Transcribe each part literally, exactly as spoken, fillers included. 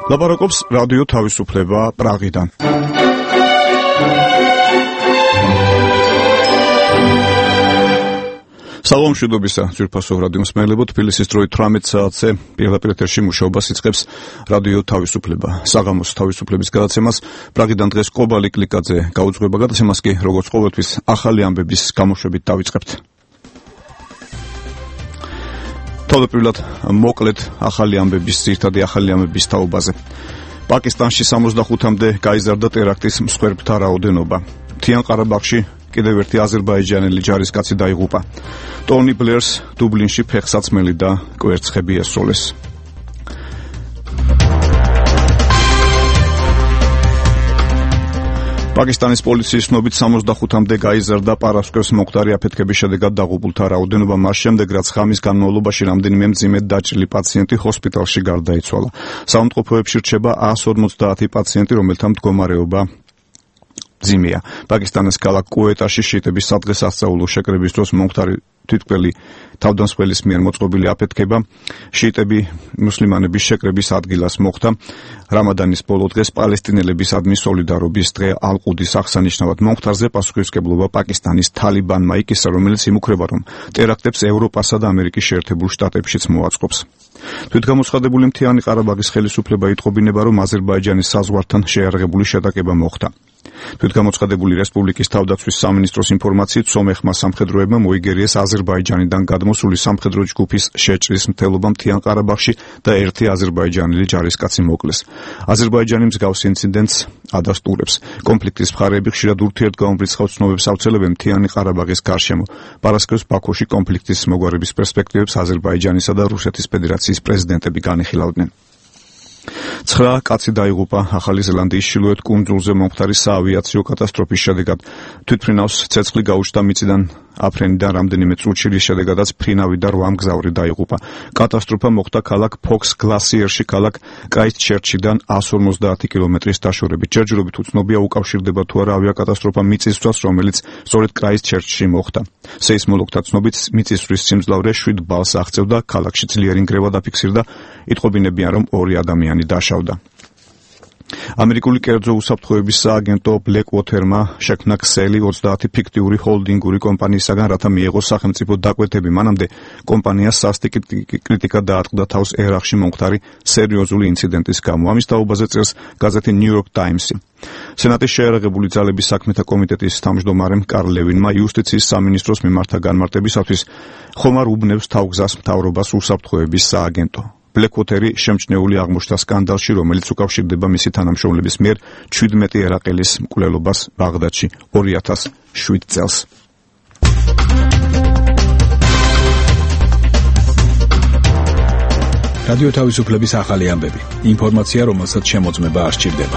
ლაპარაკობს რადიო თავისუფლება პრაღიდან. სალამ მშვიდობისა, ძვირფასო რადიო მსმენელებო, თბილისის დროით თვრამეტ საათზე პირდაპირ ეთერში მუშაობას იწყებს რადიო თავისუფლება. საღამოს თავისუფლების გადაცემას პრაღიდან დღეს კობალი კლიკაძე გაუძღვება, გადაცემას კი როგორც ყოველთვის ახალი ამბების გამოშვებით დავიწყებთ. თავდაპირველად მოკლედ ახალი ამბების, ძირითადი ახალი ამბების თაობაზე. პაკისტანში სამოცდახუთამდე გაიზარდა ტერაქტის მსხვერპლთა რაოდენობა. მთიან ყარაბაღში კიდევ ერთი აზერბაიჯანელი ჯარისკაცი დაიღუპა. ტონი ბლერს დუბლინში ფეხსაცმელი და კვერცხები ესროლეს. პაკისტანის პოლიციის ცნობით სამოცდახუთამდე გაიზარდა პარასკევს მოხდარი აფეთქების შედეგად დაღუპულთა რაოდენობა მას შემდეგ, რაც ღამის განმავლობაში რამდენიმე მძიმედ დაჭრილი პაციენტი ჰოსპიტალში გარდაიცვალა. საავადმყოფოებში რჩება ათას ორმოცდაათი პაციენტი, რომელთა მდგომარეობა მძიმეა. პაკისტანის ქალაქ კუეტაში შიიტების სადღესასწაულო შეკრების დროს მომხდარი თვითმკვლელი თავდამსხმელის მიერ მოწყობილი აფეთქება შიიტები მუსლიმანების შეკრების ადგილას მოხდა. რამადანის ბოლო დღეს პალესტინელებისადმი სოლიდარობის დღე ალ-ყუდის აღსანიშნავად მომხდარზე პასუხისმგებლობა პაკისტანის თალიბანმა იკისრა, რომელიც იმუქრება, რომ ტერაქტებს ევროპასა და ამერიკის შეერთებულ შტატებშიც მოაწყობს. თვითგამოცხადებული მთიანი ყარაბაღის ხელისუფლება იტყობინება, რომ აზერბაიჯანის საზღვართან შეიარაღებული შეტაკება მოხდა. თვითგამოცხადებული რესპუბლიკის თავდაცვის სამინისტროს ინფორმაციით, სომეხმა სამხედროებმა მოიგერიეს აზერბაიჯანიდან გადმოსული სამხედრო ჯგუფის შეჭრის მთელობა მთიან ყარაბაღში და ერთი აზერბაიჯანელი ჯარისკაცი მოკლეს. აზერბაიჯანი მსგავს ინციდენტს ადასტურებს. კონფლიქტის მხარეები ხშირად ურთიერთგამობრიცხავ ცნობებს ავრცელებენ მთიანი ყარაბაღის გარშემო. პარასკევს ბაქოში კონფლიქტის მოგვარების პერსპექტივებს აზერბაიჯანისა და რუსეთის ფედერაციის პრეზიდენტები განიხილავდნენ. ცხრა კაცი დაიღუპა ახალი ზელანდიის შილოეთ კუნძულზე მომხდარი საავიაციო კატასტროფის შედეგად. თვითმფრინავს ცეცხლი გაუჩნდა მიწიდან აფრენიდან რამდენიმე წუთში, რის შედეგადაც ფრინავი და რვა მგზავრი დაიღუპა. კატასტროფა მოხდა ქალაქ ფოქს გლასიერში, ქალაქ კრაისტჩერჩიდან ათას ორმოცდაათი კილომეტრის დაშორებით. ჯერჯერობით უცნობია უკავშირდება თუ არა ავიაკატასტროფა მიწისძვრას, რომელიც სწორედ კრაისტჩერჩში მოხდა. სეისმოლოგთა ცნობით მიწისძვრის სიმძლავრე შვიდ ბალს აღწევდა, ქალაქში ძლიერი ნგრევა დაფიქსირდა, იტყობინებიან, რომ ორი ადამიანი დაშავდა. ამერიკული კერძო უსაფრთხოების სააგენტო ბლეკვოთერმა შექმნა ქსელი ოცდაათი ფიქტიური ჰოლდინგური კომპანიისაგან, რათა მიეღოს სახელმწიფო დაკვეთები. მანამდე კომპანიას სასტიკი კრიტიკა დაატყდა თავს ერაყში მომხდარი სერიოზული ინციდენტის გამო. ამის თაობაზე წერს გაზეთი New York Times-ი. სენატის შეიარაღებული ძალების საქმეთა კომიტეტის თავმჯდომარემ კარლ ლევინმა იუსტიციის სამინისტროს მიმართა განმარტებისათვის ხომარ უბნევს თავგზას მთავრობას უსაფრთხოების სააგენტო. ბლეკვოთერი შემჩნეული აღმოჩნდა სკანდალში, რომელიც უკავშირდება მისი თანამშრომლების მიერ ჩვიდმეტი ერაყელის მკვლელობას ბაღდადში ორი ათას შვიდ წელს. რადიო თავისუფლების ახალი ამბები. ინფორმაცია, რომელსაც შემოწმება არ სჭირდება.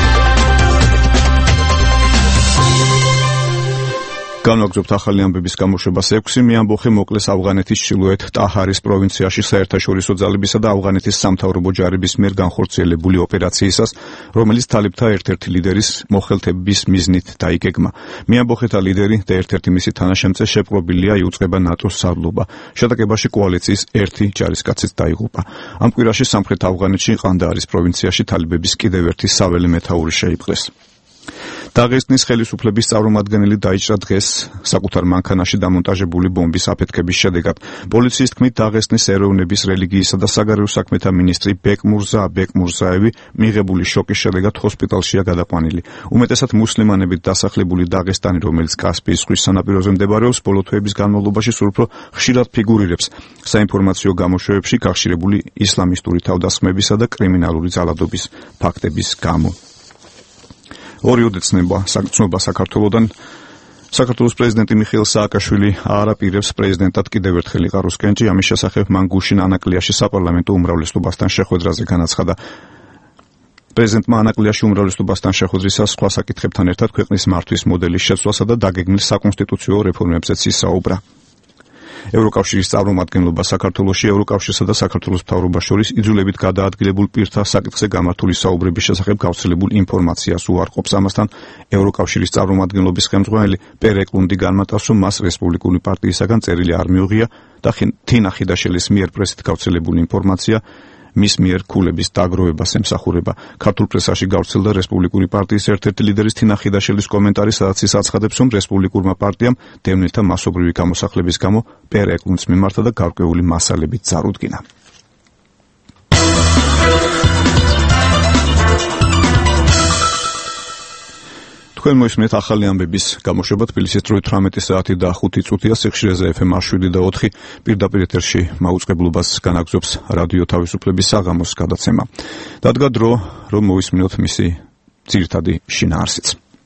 განვაგრძობთ ახალი ამბების გამოშვებას ექვსი. მეამბოხე მოკლეს ავღანეთის ჩრდილოეთ ტაჰარის პროვინციაში საერთაშორისო ძალებისა და ავღანეთის სამთავრობო ჯარების მიერ განხორციელებული ოპერაციისას, რომელიც თალიբთა ერთ-ერთი ლიდერის მოხელთების მიზნით დაიგეგმა. მეამბოხეთა ლიდერი და ერთ-ერთი მისი თანაშემწე შეპყრობილია, იუწყება ნატოს სარდლობა. შეტაკებაში კოალიციის ერთი ჯარისკაციც დაიღუპა. ამ კვირაში სამხრეთ ავღანეთში ყანდაარის პროვინციაში თალიბების კიდევ ერთი საველე მეთაური შეიპყრეს. დაღესტნის ხელისუფლების წარმომადგენელი დაიჭრა დღეს საკუთარ მანქანაში დამონტაჟებული ბომბის აფეთქების შედეგად. პოლიციის თქმით, დაღესტნის ეროვნების, რელიგიისა და საგარეო საქმეთა მინისტრი ბეკმურზა ბეკმურზაევი მიღებული შოკის შედეგად ჰოსპიტალშია გადაყვანილი. უმეტესად მუსლიმანებით დასახლებული დაღესტანი, რომელიც კასპიის ზღვის სანაპიროზე მდებარეობს, ბოლო თვეების განმავლობაში სულ უფრო ხშირად ფიგურირებს საინფორმაციო გამოშვებებში გახშირებული ისლამისტური თავდასხმებისა და კრიმინალური ძალადობის ფაქტების გამო. ორი ოდეცნება ცნობა საქართველოდან. საქართველოს პრეზიდენტი მიხეილ სააკაშვილი არ აპირებს პრეზიდენტად კიდევ ერთხელ იყაროს კენჭი. ამის შესახებ მან გუშინ ანაკლიაში საპარლამენტო უმრავლესობასთან შეხვედრაზე განაცხადა. პრეზიდენტმა ანაკლიაში უმრავლესობასთან შეხვედრისას სხვა საკითხებთან ერთად ქვეყნის მართვის მოდელის შეცვლასა და დაგეგმილ საკონსტიტუციო რეფორმებზეც ისაუბრა. ევროკავშირის წარმომადგენლობა საქართველოში ევროკავშირსა და საქართველოს მთავრობას შორის იძულებით გადაადგილებულ პირთა საკითხზე გამართული საუბრების შესახებ გავრცელებულ ინფორმაციას უარყოფს. ამასთან ევროკავშირის წარმომადგენლობის ხელმძღვანელი პერ ეკლუნდი განმარტავს, რომ მას რესპუბლიკური პარტიისაგან წერილი არ მიუღია და თინა ხიდაშელის მიერ პრესით გავრცელებული ინფორმაცია მის მიერ ქულების დაგროვებას ემსახურება. ქართულ პრესაში გავრცელდა რესპუბლიკური პარტიის ერთ-ერთი ლიდერის თინა ხიდაშელის კომენტარი, სადაც ის აცხადებს, რომ რესპუბლიკურმა პარტიამ დევნილთა მასობრივი გამოსახლების გამო პერე ეკლუნს მიმართა და გარკვეული მასალებით წარუდგინა. თქვენ მოისმენთ ახალი ამბების გამოშვება თბილისის დროით თვრამეტი საათი და ხუთი წუთია, სიხშირეზე ეფ ემ შვიდი და ოთხი, პირდაპირ ეთერში მაუწყებლობას განაგზობს რადიო თავისუფლების საღამოს გადაცემა. დადგა დრო, რომ მოვისმინოთ მისი ძირითადი შინაარსიც.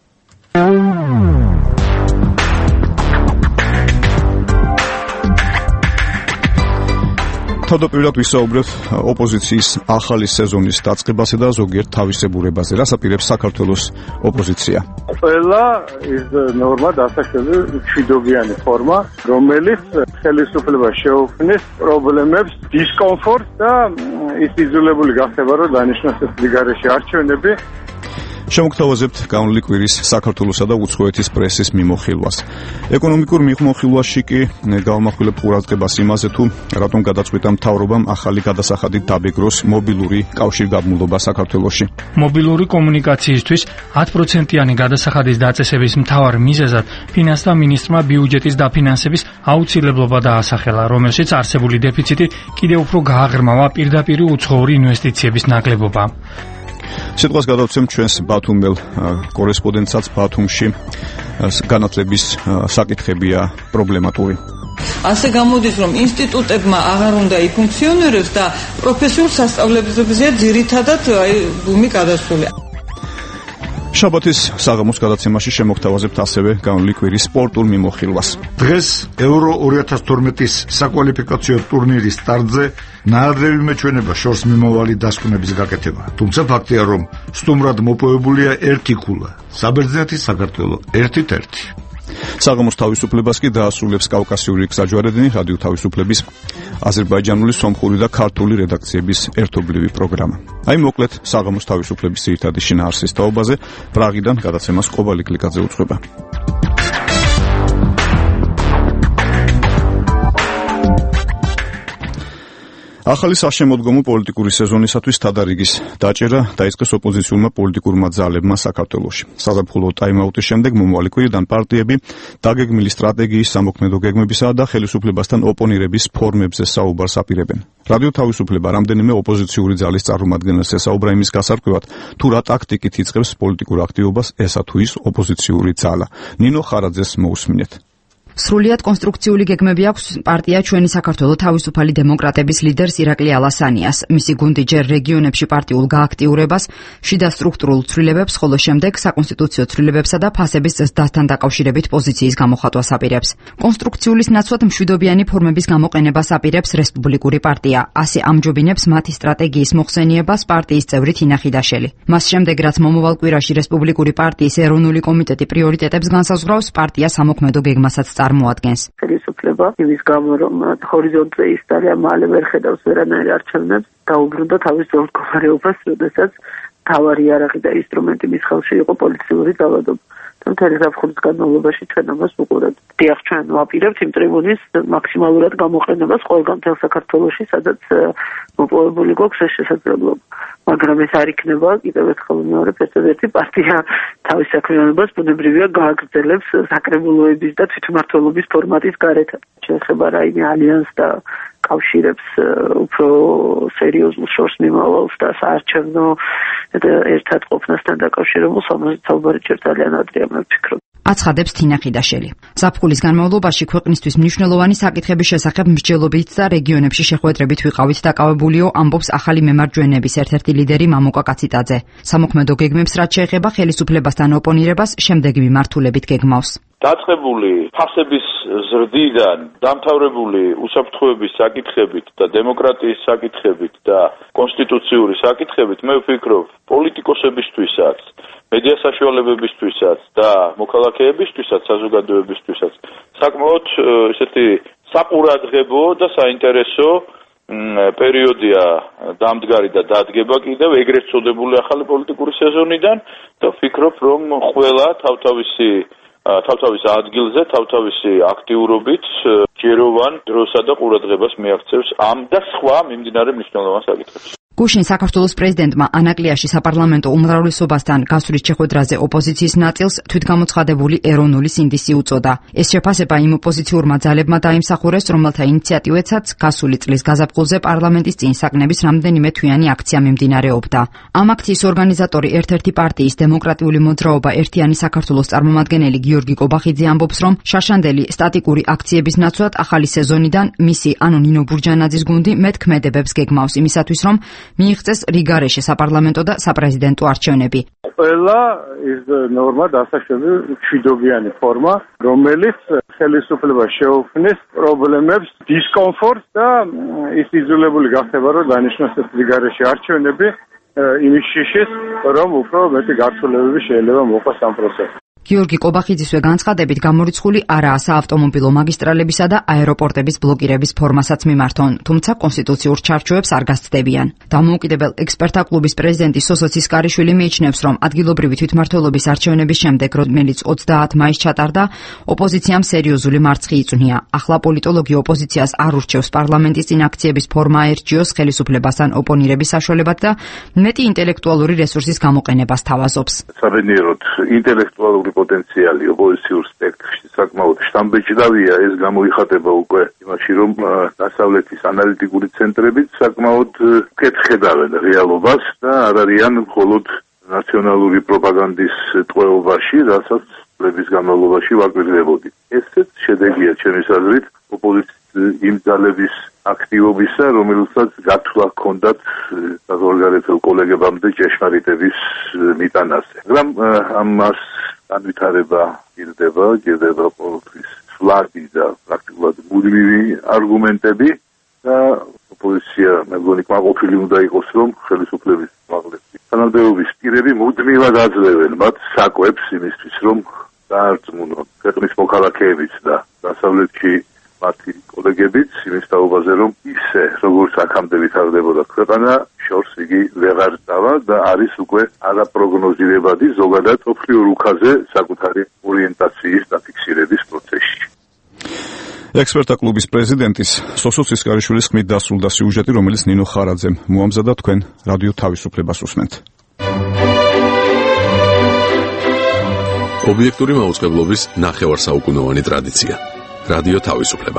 თავდაპირველად ვისაუბრეთ ოპოზიციის ახალი სეზონის დაწყებასა და ზოგიერთ თავისებურებაზე. რას აპირებს საქართველოს ოპოზიცია? ყველა ის ნორმა დასახელდა მშვიდობიანი ფორმა, რომელიც ხელისუფლებას შეუქმნის პრობლემებს, დისკომფორტს და ის იძულებული გახდება, რომ დანიშნოს სიგარეში არჩევნები. შემოგთავაზებთ განვლილი კვირის საქართველოსა და უცხოეთის პრესის მიმოხილვას. ეკონომიკურ მიმოხილვაში კი გავამახვილებთ ყურადღებას იმაზე, თუ რატომ გადაწყვიტა მთავრობამ ახალი გადასახადით დაბეგროს მობილური კავშირგაბმულობა საქართველოში. მობილური კომუნიკაციისთვის ათი პროცენტიანი გადასახადის დაწესების მთავარ მიზეზად ფინანსთა მინისტრმა ბიუჯეტის დაფინანსების აუცილებლობა დაასახელა, რომელშიც არსებული დეფიციტი კიდევ უფრო გააღრმავა პირდაპირ უცხოური ინვესტიციების ნაკლებობა. სიტყვას გადავცემ ჩვენს ბათუმელ კორესპონდენტსაც ბათუმში. განათლების საკითხებია პრობლემატური. ასე გამოდის, რომ ინსტიტუტებმა აღარ უნდა იფუნქციონირებს და პროფესიულ სასწავლებლებზეა ძირითადად ბუმი გადასული. შაბათის საღამოს გადაცემაში შემოგთავაზებთ ასევე განვლილი კვირის სპორტულ მიმოხილვას. დღეს ევრო ორი ათას თორმეტის საკვალიფიკაციო ტურნირის სტარტზე ნაადრევი მეჩვენება შორს მიმავალი დასკვნების გაკეთება. თუმცა ფაქტია, რომ სტუმრად მოპოვებულია ერთი ქულა. საბერძნეთის საქართველო ერთით ერთი. საღამოს თავისუფლებას კი დაასრულებს კავკასიური გზაჯვარედინი, რადიო თავისუფლების აზერბაიჯანული, სომხური და ქართული რედაქციების ერთობლივი პროგრამა. აი მოკლედ საღამოს თავისუფლების ძირითადი შინაარსის თაობაზე პრაღიდან გადაცემას ყობალი კლიკაძე უძღვება. ახალი საშემოდგომო პოლიტიკური სეზონისათვის თადარიგის დაჭერა დაიწყეს ოპოზიციურმა პოლიტიკურმა ძალებმა საქართველოში. საზაფხულო ტაიმაუტის შემდეგ მომავალი კვირიდან პარტიები დაგეგმილი სტრატეგიის, სამოქმედო გეგმებისა და ხელისუფლებასთან ოპონირების ფორმებზე საუბარს აპირებენ. რადიო თავისუფლება რამდენიმე ოპოზიციური ძალის წარმომადგენელს ესაუბრა იმის გასარკვევად, თუ რა ტაქტიკით იწყებს პოლიტიკურ აქტივობას ესა თუ ის ოპოზიციური ძალა. ნინო ხარაძეს მოусმინეთ. სრულიად კონსტრუქციული გეგმები აქვს პარტია ჩვენი საქართველო თავისუფალი დემოკრატების ლიდერს ირაკლი ალასანიას. მისი გუნდი ჯერ რეგიონებში პარტიულ გააქტიურებას, შიდა სტრუქტურულ ცვლილებებს, ხოლო შემდეგ საკონსტიტუციო ცვლილებებსა და ფასების ზრდასთან დაკავშირებით პოზიციის გამოხატვას აპირებს. კონსტრუქციulis ნაცვლად მშვიდობიანი ფორმების გამოყენებას აპირებს რესპუბლიკური პარტია. ასე ამჯობინებს მათი სტრატეგიის მოხსენიებას პარტიის წევრი თინა ხიდაშელი. მას შემდეგ, რაც მომავალ კვირაში რესპუბლიკური პარტიის ეროვნული კომიტეტი პრიორიტეტებს განსაზღვრავს, პარტია სამოქმედო გეგმასაც წარმოადგენს. ხელისუფლება იმის გამო, რომ ჰორიზონტზე ის ძალიან მალე ვერ ხედავს ვერანაირ არჩევნებს, დაუბრუნდა თავის ძველ მდგომარეობას, როდესაც თავარი იარაღი და ინსტრუმენტი მის ხელში იყო პოლიციური ძალადობა. მთელი ზაფხულის განმავლობაში ჩვენ ამას ვუყურებთ. დიახ, ჩვენ ვაპირებთ იმ ტრიბუნის მაქსიმალურად გამოყენებას ყველგან მთელ საქართველოში, სადაც მოპოვებული გვაქვს ეს შესაძლებლობა. მაგრამ ეს არ იქნება კიდევ ერთხელ ვიმეორებ, ერთადერთი პარტია თავის საქმიანობას ბუნებრივია გააგრძელებს საკრებულოების და თვითმმართველობის ფორმატის გარეთ. შეიძლება რაიმე ალიანს და კავშირებს უფრო სერიოზულ შორს მიმავალს და საარჩევნო ერთად ყოფნასთან დაკავშირებულ სამაზით საუბარი ჯერ ძალიან ადრეა, მე ვფიქრობ. აცხადებს თინა ხიდაშელი. ზაფხულის განმავლობაში ქვეყნისთვის მნიშვნელოვანი საკითხების შესახებ მსჯელობით და რეგიონებში შეხვედრებით ვიყავით დაკავებულიო, ამბობს ახალი მემარჯვენეების ერთ-ერთი ლიდერი მამუკა კაციტაძე. სამოქმედო გეგმებს რაც შეეხება ხელისუფლებასთან ოპონირებას, შემდეგი მიმართულებით გეგმავს. დაწყებული ფასების ზრდიდან დამთავრებული უსაფრთხოების საკითხებით და დემოკრატიის საკითხებით და კონსტიტუციური საკითხებით, მე ვფიქრობ, პოლიტიკოსებისთვისაც, მედია საშუალებებისთვისაც და მოქალაქეებისთვისაც, საზოგადოებისთვისაც საკმაოდ ესეთი საყურადღებო და საინტერესო პერიოდია დამდგარი და დადგება კიდევ ეგრეთ წოდებული ახალი პოლიტიკური სეზონიდან და ვფიქრობ, რომ ყველა თავთავისი თავთავის ადგილზე, თავთავისი აქტიურობით ჯეროვან დროსა და ყურადღებას მიაქცევს ამ და სხვა მიმდინარე მნიშვნელოვან საკითხებს. გუშინ საქართველოს პრეზიდენტმა ანაკლიაში საპარლამენტო უმრავლესობასთან გასვლის შეხვედრაზე ოპოზიციის ნაწილს თვითგამოცხადებული ეროვნული სინდისი უწოდა. ეს შეფასება იმ ოპოზიციურმა ძალებმა დაიმსახურეს, რომელთა ინიციატივებსაც გასული წლის გაზაფხულზე პარლამენტის წინ საკნების რამდენიმე თვიანი აქცია მიმდინარეობდა. ამ აქციის ორგანიზატორი ერთ-ერთი პარტიის დემოკრატიული მოძრაობა ერთიანი საქართველოს წარმომადგენელი გიორგი კობახიძე ამბობს, რომ შარშანდელი სტატიკური აქციების ნაცვლად ახალი სეზონიდან მისი ანუ ნინო ბურჯანაძის გუნდი მეტ ქმედებებს გეგმავს იმისათვის, რომ მიიღწეს რიგარეშე საპარლამენტო და საპრეზიდენტო არჩევნები. ყველა ის ნორმა დასაშვები მშვიდობიანი ფორმა, რომელიც ხელისუფლებას შეუქმნის პრობლემებს, დისკომფორტს და ის იძულებული გახდება, რომ დანიშნოს რიგარეშე არჩევნები იმის შიშის, რომ უფრო მეტი გართულებები შეიძლება მოყვას ამ პროცესში. გიორგი კობახიძისვე განცხადებით გამორიცხული არაა საავტომობილო მაგისტრალებისა და აეროპორტების ბლოკირების ფორმასაც მიმართონ, თუმცა კონსტიტუციურ ჩარჩოებს არ გასცდებიან. დამოუკიდებელ ექსპერტთა კლუბის პრეზიდენტი სოსო ცისკარიშვილი მიიჩნევს, რომ ადგილობრივი თვითმმართველობის არჩევნების შემდეგ, რომელიც ოცდაათ მაისს ჩატარდა, ოპოზიციამ სერიოზული მარცხი იწვნია. ახლა პოლიტოლოგი ოპოზიციას არ ურჩევს პარლამენტის წინ აქციების ფორმა აერჩიოს ხელისუფლებასთან ოპონირების საშუალებად და მეტი ინტელექტუალური რესურსის გამოყენებას თავაზობს. საბედნიეროდ ინტელექტუალური პოტენციალი ოპოზიციურ სპექტრში საკმაოდ შთამბეჭდავია, ეს გამოიხატება უკვე იმაში, რომ დასავლეთის ანალიტიკური ცენტრებიც საკმაოდ კეთხედავენ რეალობას და არ არიან მხოლოდ ნაციონალური პროპაგანდის ტყვეობაში, რასაც წლების განმავლობაში ვაკვირდებოდი. ესეც შედეგია ჩემის აზრით ოპოზიციის იმ ძალების აქტივობისა, რომელსაც გათვლა ჰქონდათ საზღვარგარეთელ კოლეგებამდე ჭეშმარიტების მიტანაზე. მაგრამ ამას განვითარება გირდება, გირდება ყოველთვის სვლადი და პრაქტიკულად მუდმივი არგუმენტები და ოპოზიცია მე მგონი კმაყოფილი უნდა იყოს, რომ ხელისუფლების მაღლები თანამდებობის პირები მუდმივად აძლევენ მათ საკვებს იმისთვის, რომ დაარწმუნონ ქვეყნის მოქალაქეებიც და დასავლეთში მათი კოლეგებიც იმის თაობაზე, რომ ისე როგორც აქამდე ვითარდებოდა ქვეყანა, შორს იგი ვეღარ დავა და არის უკვე არაპროგნოზირებადი ზოგადად ოფლიურ უქაზე საკუთარი ორიენტაციის დაფიქსირების პროცესში. ექსპერტთა კლუბის პრეზიდენტის სოსო ცისკარიშვილის ხმით დასრულდა სიუჟეტი, რომელიც ნინო ხარაძემ მოამზადა, თქვენ რადიო თავისუფლებას უსმენთ. ობიექტური მაუწყებლობის ნახევარსაუკუნოვანი ტრადიცია. რადიო თავისუფლება.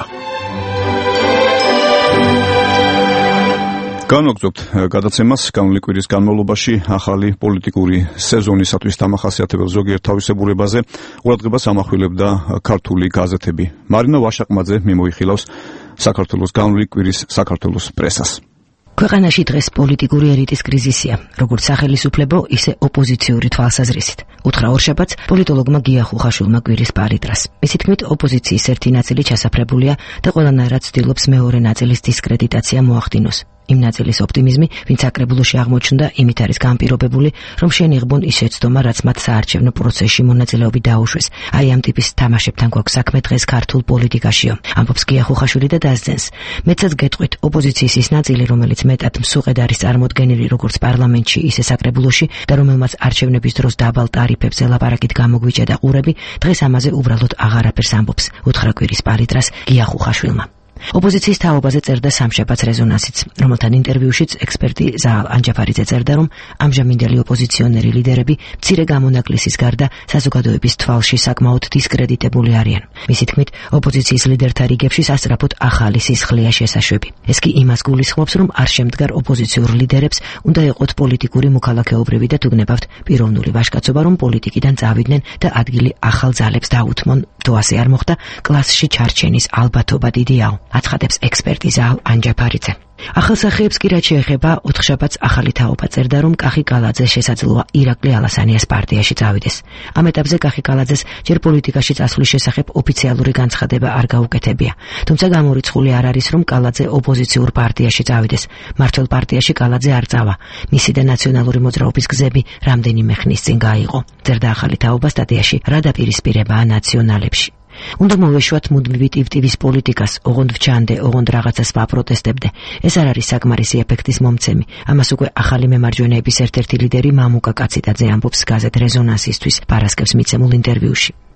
განვაგრძობთ გადაცემას განვლილი კვირის განმავლობაში ახალი პოლიტიკური სეზონისათვის დამახასიათებელ ზოგიერთ თავისებურებაზე ყურადღებას ამახვილებდა ქართული გაზეთები. მარინა ვაშაყმაძე მიმოიხილავს საქართველოს განვლილი კვირის საქართველოს პრესას. ქვეყანაში დღეს პოლიტიკური ელიტის კრიზისია, როგორც სახელისუფლებო, ისე ოპოზიციური თვალსაზრისით. უთხრა ორშაბათს პოლიტოლოგმა გია ხუხაშვილმა კვირის პალიტრას. მისი თქმით, ოპოზიციის ერთი ნაწილი ჩასაფრებულია და ყველანაირად ცდილობს მეორე ნაწილის დისკრედიტაცია მოახდინოს. იმ ნაწილის ოპტიმიზმი, ვინც აკრებულოში აღმოჩნდა, იმით არის განპირობებული, რომ შეინიღბონ ის შეცდომა, რაც მათ საარჩევნო პროცესში მონაწილეობით დაუშვეს. აი ამ ტიპის თამაშებთან გვაქვს საქმე დღეს ქართულ პოლიტიკაშიო. ამბობს გია ხუხაშვილი და დასძენს. მეცაც გეტყვით, ოპოზიციის ის ნაწილი, რომელიც მეტად მსუყედ არის წარმოდგენილი როგორც პარლამენტში, ისე საკრებულოში და რომელმაც არჩევნების დროს დაბალ ტარიფებზე ლაპარაკით გამოგვიჭედა ყურები, დღეს ამაზე უბრალოდ აღარაფერს ამბობს. უთხრა კვირის პალიტრას გია ხუხაშვილმა. ოპოზიციის თაობაზე წერდა სამშაბათს რეზონანსიც, რომელთან ინტერვიუშიც ექსპერტი ზაალ ანჯაფარიძე წერდა, რომ ამჟამინდელი ოპოზიციონერი ლიდერები მცირე გამონაკლისის გარდა საზოგადოების თვალში საკმაოდ დისკრედიტებული არიან. მისი თქმით, ოპოზიციის ლიდერთა რიგებში სასწრაფოდ ახალი სისხლია შესაშვები. ეს კი იმას გულისხმობს, რომ არ შემდგარ ოპოზიციურ ლიდერებს უნდა ეყოთ პოლიტიკური მოქალაქეობრივი და თუ გნებავთ პიროვნული ვაჟკაცობა, რომ პოლიტიკიდან წავიდნენ და ადგილი ახალ ძალებს დაუთმონ. თუ ასე არ მოხდა, კლასში ჩარჩენის ალბათობა დიდიაო. აცხადებს ექსპერტი ზაალ ანჯაფარიძე. ახალსახეებს კი რაც შეეხება, ოთხშაბათს ახალი თაობა წერდა, რომ კახი კალაძე შესაძლოა ირაკლი ალასანიას პარტიაში წავიდეს. ამ ეტაპზე კახი კალაძეს ჯერ პოლიტიკაში წასვლის შესახებ ოფიციალური განცხადება არ გაუკეთებია. თუმცა გამორიცხული არ არის, რომ კალაძე ოპოზიციურ პარტიაში წავიდეს. მართლ პარტიაში კალაძე არ წავა. მისი და ნაციონალური მოძრაობის გზები რამდენიმე ხნის წინ გაიღო. წერდა ახალი თაობა სტატიაში, რა დაპირისპირებაა ნაციონალებში. უნდა მოვეშვათ მუდმივი ტივტივის პოლიტიკას, ოღონდ ვჩანდე, ოღონდ რაღაცას ვაპროტესტებდე. ეს არ არის საკმარისი ეფექტის მომცემი. ამას უკვე ახალი მემარჯვენეების ერთ-ერთი ლიდერი მამუკა კაციტაძე ამბობს გაზეთ რეზონანსისთვის, პარასკევს მიცემულ ინტერვიუში.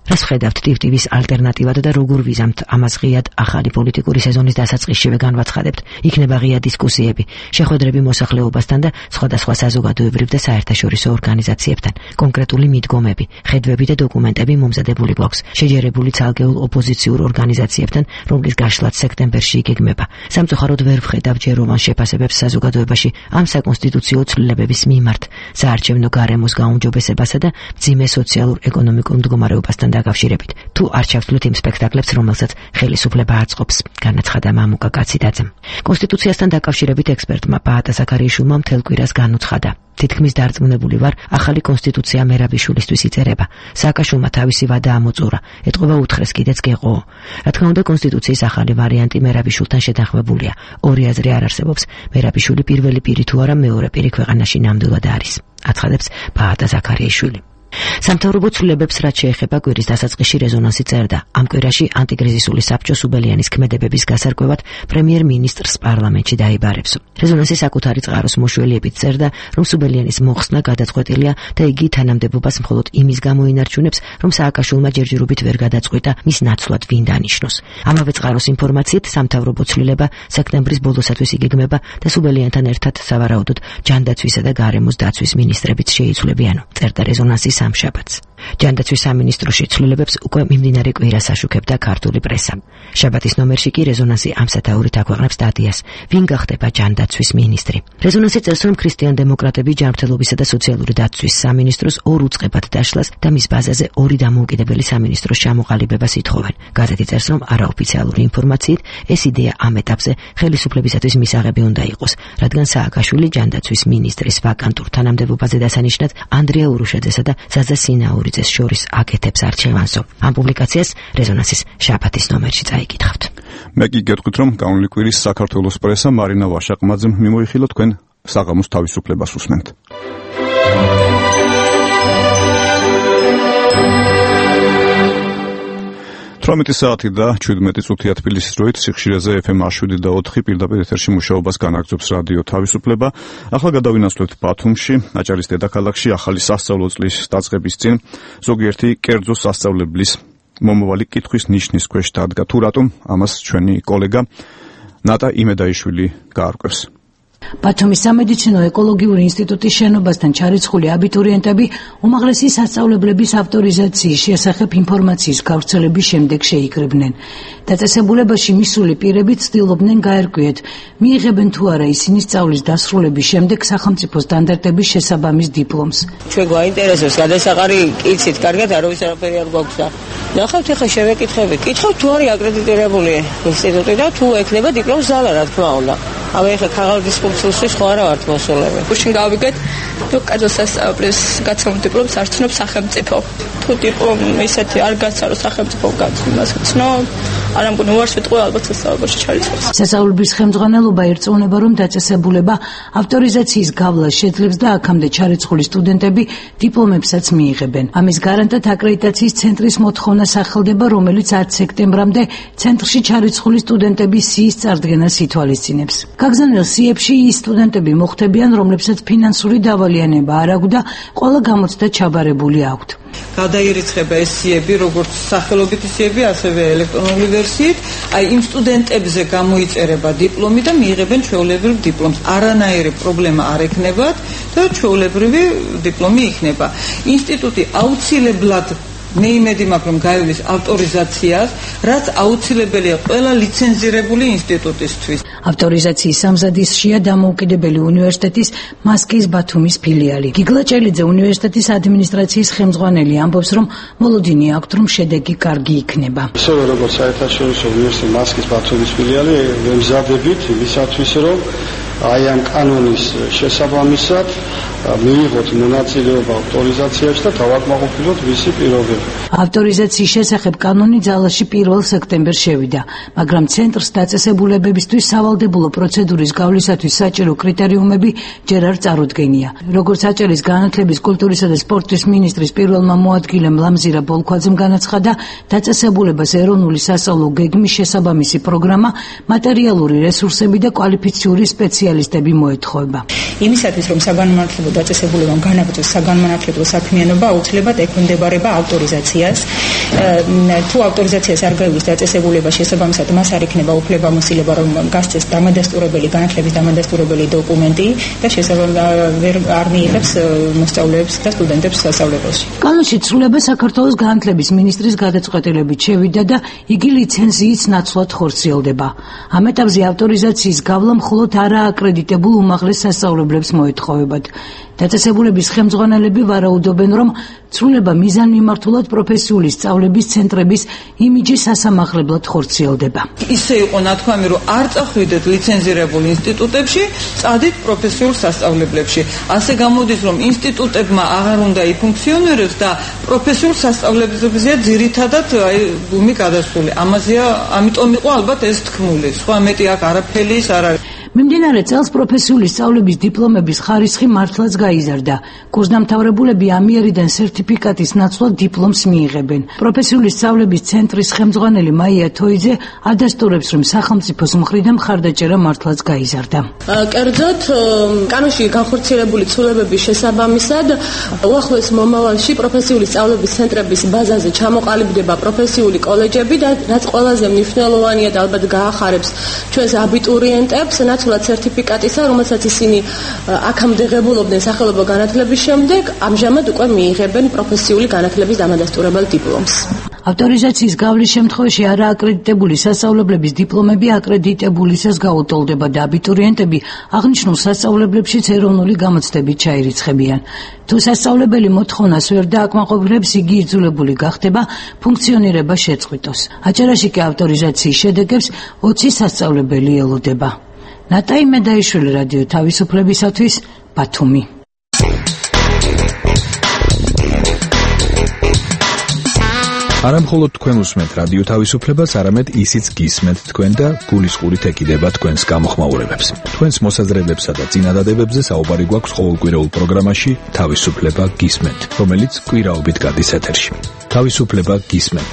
რას ხედავთ ტივ-ტივის ალტერნატივად და როგორ ვიზამთ ამას ღიად ახალი პოლიტიკური სეზონის დასაწყისშივე განვაცხადებთ? იქნება ღია დისკუსიები, შეხვედრები მოსახლეობასთან და სხვადასხვა საზოგადოებრივ და საერთაშორისო ორგანიზაციებთან, კონკრეტული მიდგომები, ხედვები და დოკუმენტები მომზადებული გვაქვს შეჯერებული ცალკეულ ოპოზიციურ ორგანიზაციებთან, რომლის გაშლაც სექტემბერში იგეგმება. სამწუხაროდ ვერ ვხედავ ჯეროვან შეფასებებს საზოგადოებაში ამ საკონსტიტუციო ცვლილებების მიმართ, საარჩევნო გარემოს გაუმჯობესებასა და მძიმე სოციალურ-ეკონომიკურ მდგომარეობასთან დაკავშირებით. თუ არ ჩავთვლით იმ სპექტაკლებს, რომელსაც ხელისუფლება აწყობს, განაცხადა მამუკა კაციდაძემ. კონსტიტუციასთან დაკავშირებით ექსპერტმა პაატა ზაქარიაშვილმა მთელ კვირას განუცხადა. თითქმის დარწმუნებული ვარ, ახალი კონსტიტუცია მერაბიშვილისთვის იწერება. სააკაშვილმა თავისი ვადა ამოწურა, ეთყობა უთხრეს კიდეც გეყო. რა თქმა უნდა, კონსტიტუციის ახალი ვარიანტი მერაბიშვილთან შეთანხმებულია. ორი აზრი არ არსებობს. მერაბიშვილი პირველი პირი თუ არა მეორე პირი ქვეყანაში ნამდვილად არის. აცხადებს პაატა ზაქარიაშვილი. სამთავრობო ცვლილებებს რაც შეეხება კვირის დასაწყისში რეზონანსი წერდა. ამ კვირაში ანტიკრიზისული საბჭო სუბელიანის ქმედებების გასარკვევად პრემიერ-მინისტრს პარლამენტში დაიბარებსო. რეზონანსი საკუთარი წყაროს მოშველიებით წერდა, რომ სუბელიანის მოხსნა გადაწყვეტილია და იგი თანამდებობას მხოლოდ იმის გამო ინარჩუნებს, რომ სააკაშვილმა ჯერჯერობით ვერ გადაწყვიტა მის ნაცვლად ვინ დანიშნოს. ამავე წყაროს ინფორმაციით სამთავრობო ცვლილება სექტემბრის ბოლოსათვის იგეგმება და სუბელიანთან ერთად სავარაუდოდ ჯანდაცვისა და გარემოს დაცვის მინისტრებიც შეიცვლებიანო. წერდა რეზონანსის სამშაბათს. ჯანდაცვის სამინისტროში ცვლილებებს უკვე მიმდინარე კვირას აშუქებდა ქართული პრესა. შაბათის ნომერში კი რეზონანსი ამ სათაურით აქვეყნებს სტატიას, ვინ გახდება ჯანდაცვის მინისტრი. რეზონანსი წერს, რომ ქრისტიან-დემოკრატები ჯანმრთელობისა და სოციალური დაცვის სამინისტროს ორ უწყებად დაშლას და მის ბაზაზე ორი დამოუკიდებელი სამინისტროს ჩამოყალიბებას ითხოვენ. გაზეთი წერს, რომ არაოფიციალური ინფორმაციით ეს იდეა ამ ეტაპზე ხელისუფლებისათვის მისაღები უნდა იყოს, რადგან სააკაშვილი ჯანდაცვის მინისტრის ვაკანტურ თანამდებობაზე დასანიშნად ანდრია ურუშაძესა და ზაზა სინაურიძეს შორის აკეთებს არჩევანსო. ამ პუბლიკაციას რეზონანსის შაბათის ნომერში წაიკითხავთ. მე კი გეტყვით, რომ განვლილი კვირის საქართველოს პრესა მარინა ვაშაყმაძემ მიმოიხილა, თქვენ საღამოს თავისუფლებას უსმენთ. თვრამეტი საათი და შვიდმეტი წუთია თბილისის დროით, სიხშირეზე ეფ ემ შვიდ და ოთხი პირდაპირ ეთერში მუშაობას განაგრძობს რადიო თავისუფლება. ახლა გადავინაცვლებთ ბათუმში, აჭარის დედაქალაქში ახალი სასწავლო წლის დაწყების წინ ზოგიერთი კერძო სასწავლებლის მომავალი კითხვის ნიშნის ქვეშ დადგა. თუ რატომ, ამას ჩვენი კოლეგა ნატა იმედაიშვილი გაარკვევს. ბათუმის სამედიცინო ეკოლოგიური ინსტიტუტის შენობასთან ჩარიცხული აბიტურიენტები უმაღლესი სასწავლებლების ავტორიზაციის შესახებ ინფორმაციის გავრცელების შემდეგ შეიკრიბნენ. დაწესებულებაში მისული პირები ცდილობდნენ გაერკვიეთ, მიიღებენ თუ არა ისინი სწავლის დასრულების შემდეგ სახელმწიფო სტანდარტების შესაბამის დიპლომს. ჩვენ გვაინტერესებს გადასაყარი კიცით, კარგად არავის არაფერი არ გვაქვს. ნახავთ, ახლა შევეკითხებით. კითხავთ თუ არის აკრედიტირებული ინსტიტუტი და თუ ექნება დიპლომს ზალა, რა თქმა უნდა. Aber ich habe das Funktionsში სხვა რა ვართ მოსულები. Უშინ გავიგეთ, რომ კერძო სასწავლებლის გაცემულ დიპლომს არ ცნობს სახელმწიფო. თუ დიპლომი ისეთი არ გაცარო სახელმწიფო გაცემას ცნო, არ ამგონი ვარ სიტყვა ალბათ სასწავლებელში ჩარიცხვის. სასწავლებლის ხელმძღვანელობა ერწმუნება, რომ დაწესებულება ავტორიზაციის გავლას შეძლებს და აქამდე ჩარიცხული სტუდენტები დიპლომებსაც მიიღებენ. ამის გარანტად აკრედიტაციის ცენტრის მოთხოვნა სახელდება, რომელიც ათი სექტემბრამდე ცენტრში ჩარიცხული სტუდენტების სიის წარდგენას ითვალისწინებს. გაგზავნილ სიებში ის სტუდენტები მოხვდებიან, რომლებსაც ფინანსური დავალიანება არ აქვს და ყველა გამოცდა ჩაბარებული აქვთ. გადაირიცხება ეს სიები, როგორც სახელობითი სიები, ასევე ელექტრონული ვერსიით, აი იმ სტუდენტებზე გამოიწერება დიპლომი და მიიღებენ ჩვეულებრივ დიპლომს. არანაირი პრობლემა არ ექნებათ და ჩვეულებრივი დიპლომი იქნება. ინსტიტუტი აუცილებლად მე იმედი მაქვს, რომ გაივლის ავტორიზაციას, რაც აუცილებელია ყველა ლიცენზირებული ინსტიტუტისთვის. ავტორიზაციის სამზადისშია დამოუკიდებელი უნივერსიტეტის მასკის ბათუმის ფილიალი. გიგლა ჭელიძე უნივერსიტეტის ადმინისტრაციის ხელმძღვანელი ამბობს, რომ მოლოდინი აქვთ, რომ შედეგი კარგი იქნება. ისევე როგორც საერთაშორისო უნივერსიტეტის მასკის ბათუმის ფილიალი ვემზადებით იმისათვის, რომ აი ამ კანონის შესაბამისად მიიღოთ მონაწილეობა ავტორიზაციაში და დავაკმაყოფილოთ ვისი პირობები. ავტორიზაციის შესახებ კანონი ძალაში პირველ სექტემბერს შევიდა, მაგრამ ცენტრს დაწესებულებებისთვის სავალდებულო პროცედურის გავლისათვის საჭირო კრიტერიუმები ჯერ არ წარუდგენია. როგორც აჭარის განათლების, კულტურისა და სპორტის მინისტრის პირველმა მოადგილემ ლამზირა ბოლქვაძემ განაცხადა, დაწესებულებას ეროვნული სასწავლო გეგმის შესაბამისი პროგრამა, მატერიალური რესურსები და კვალიფიციური სპეციალისტები მოეთხოვება. იმისათვის რომ საგანმანათლებლო დაწესებულებამ განაგრძოს საგანმანათლებლო საქმიანობა, აუცილებლად ექვემდებარება ავტორიზაციას. თუ ავტორიზაციას არ გაივლის დაწესებულება, შესაბამისად მას არ იქნება უფლებამოსილება რომ გასცეს დამადასტურებელი განათლების დამადასტურებელი დოკუმენტი და შესაბამისად არ მიიღებს მოსწავლეებს და სტუდენტებს სასწავლებელში. კანონში ცვლილება საქართველოს განათლების მინისტრის გადაწყვეტილებით შევიდა და იგი ლიცენზიის ნაცვლად ხორციელდება. ამ ეტაპზე ავტორიზაციის გავლა მხოლოდ არააკრედიტებულ უმაღლეს სასწავლებლებს მოეთხოვებათ. დაწესებულების ხელმძღვანელები ვარაუდობენ, რომ ცვლილება მიზანმიმართულად პროფესიული სწავლების ცენტრების იმიჯის სასამაღლებლად ხორციელდება. ისე იყო ნათქვამი, რომ არ წახვიდეთ ლიცენზირებულ ინსტიტუტებში, წადით პროფესიულ სასწავლებლებში. ასე გამოდის, რომ ინსტიტუტებმა აღარ უნდა იფუნქციონიროს და პროფესიულ სასწავლებლებზეა ძირითადად აი ბუმი გადასული. ამაზეა, ამიტომ იყო ალბათ ეს თქმული. სხვა მეტი აქ არაფერი ის არ არის. მიმდინარე წელს პროფესიული სწავლების დიპლომების ხარისხი მართლაც გაიზარდა. კურსდამთავრებულები ამიერიდან სერტიფიკატის ნაცვლად დიპლომს მიიღებენ. პროფესიული სწავლების ცენტრის ხელმძღვანელი მაია თოიძე ადასტურებს, რომ სახელმწიფოს მხრიდან მხარდაჭერა მართლაც გაიზარდა. კერძოდ, კანონში განხორციელებული ცვლილებების შესაბამისად, უახლოეს მომავალში პროფესიული სწავლების ცენტრების ბაზაზე ჩამოყალიბდება პროფესიული კოლეჯები და რაც ყველაზე მნიშვნელოვანია და ალბათ გაახარებს ჩვენს აბიტურიენტებს, ნაცვლად სერტიფიკატისა, რომელსაც ისინი აქამდე ღებულობდნენ სახელმწიფო განათლების შემდეგ, ამჟამად უკვე მიიღებენ პროფესიული განათლების დამადასტურებელ დიპლომს. ავტორიზაციის გავლის შემთხვევაში არააკრედიტებული სასწავლებლების დიპლომები აკრედიტებულისას გაუტოლდება და აბიტურიენტები აღნიშნულ სასწავლებლებშიც ეროვნული გამოცდებით ჩაირიცხებიან. თუ სასწავლებელი მოთხოვნას ვერ დააკმაყოფილებს, იგი იძულებული გახდება ფუნქციონირება შეწყვიტოს. აჭარაში კი ავტორიზაციის შედეგებს ოცი სასწავლებელი ელოდება. ნატაი მედაიშვილი, რადიო თავისუფლებისათვის, ბათუმი. არა მხოლოდ თქვენ უსმენთ რადიო თავისუფლებას, არამედ ისიც გისმენთ თქვენ და გულისყურით ეკიდება თქვენს გამოხმაურებებს. თქვენს მოსაზრებებსა და წინადადებებზე საუბარი გვაქვს ყოველკვირეულ პროგრამაში თავისუფლება გისმენთ, რომელიც კვირაობით გადის ეთერში. თავისუფლება გისმენთ.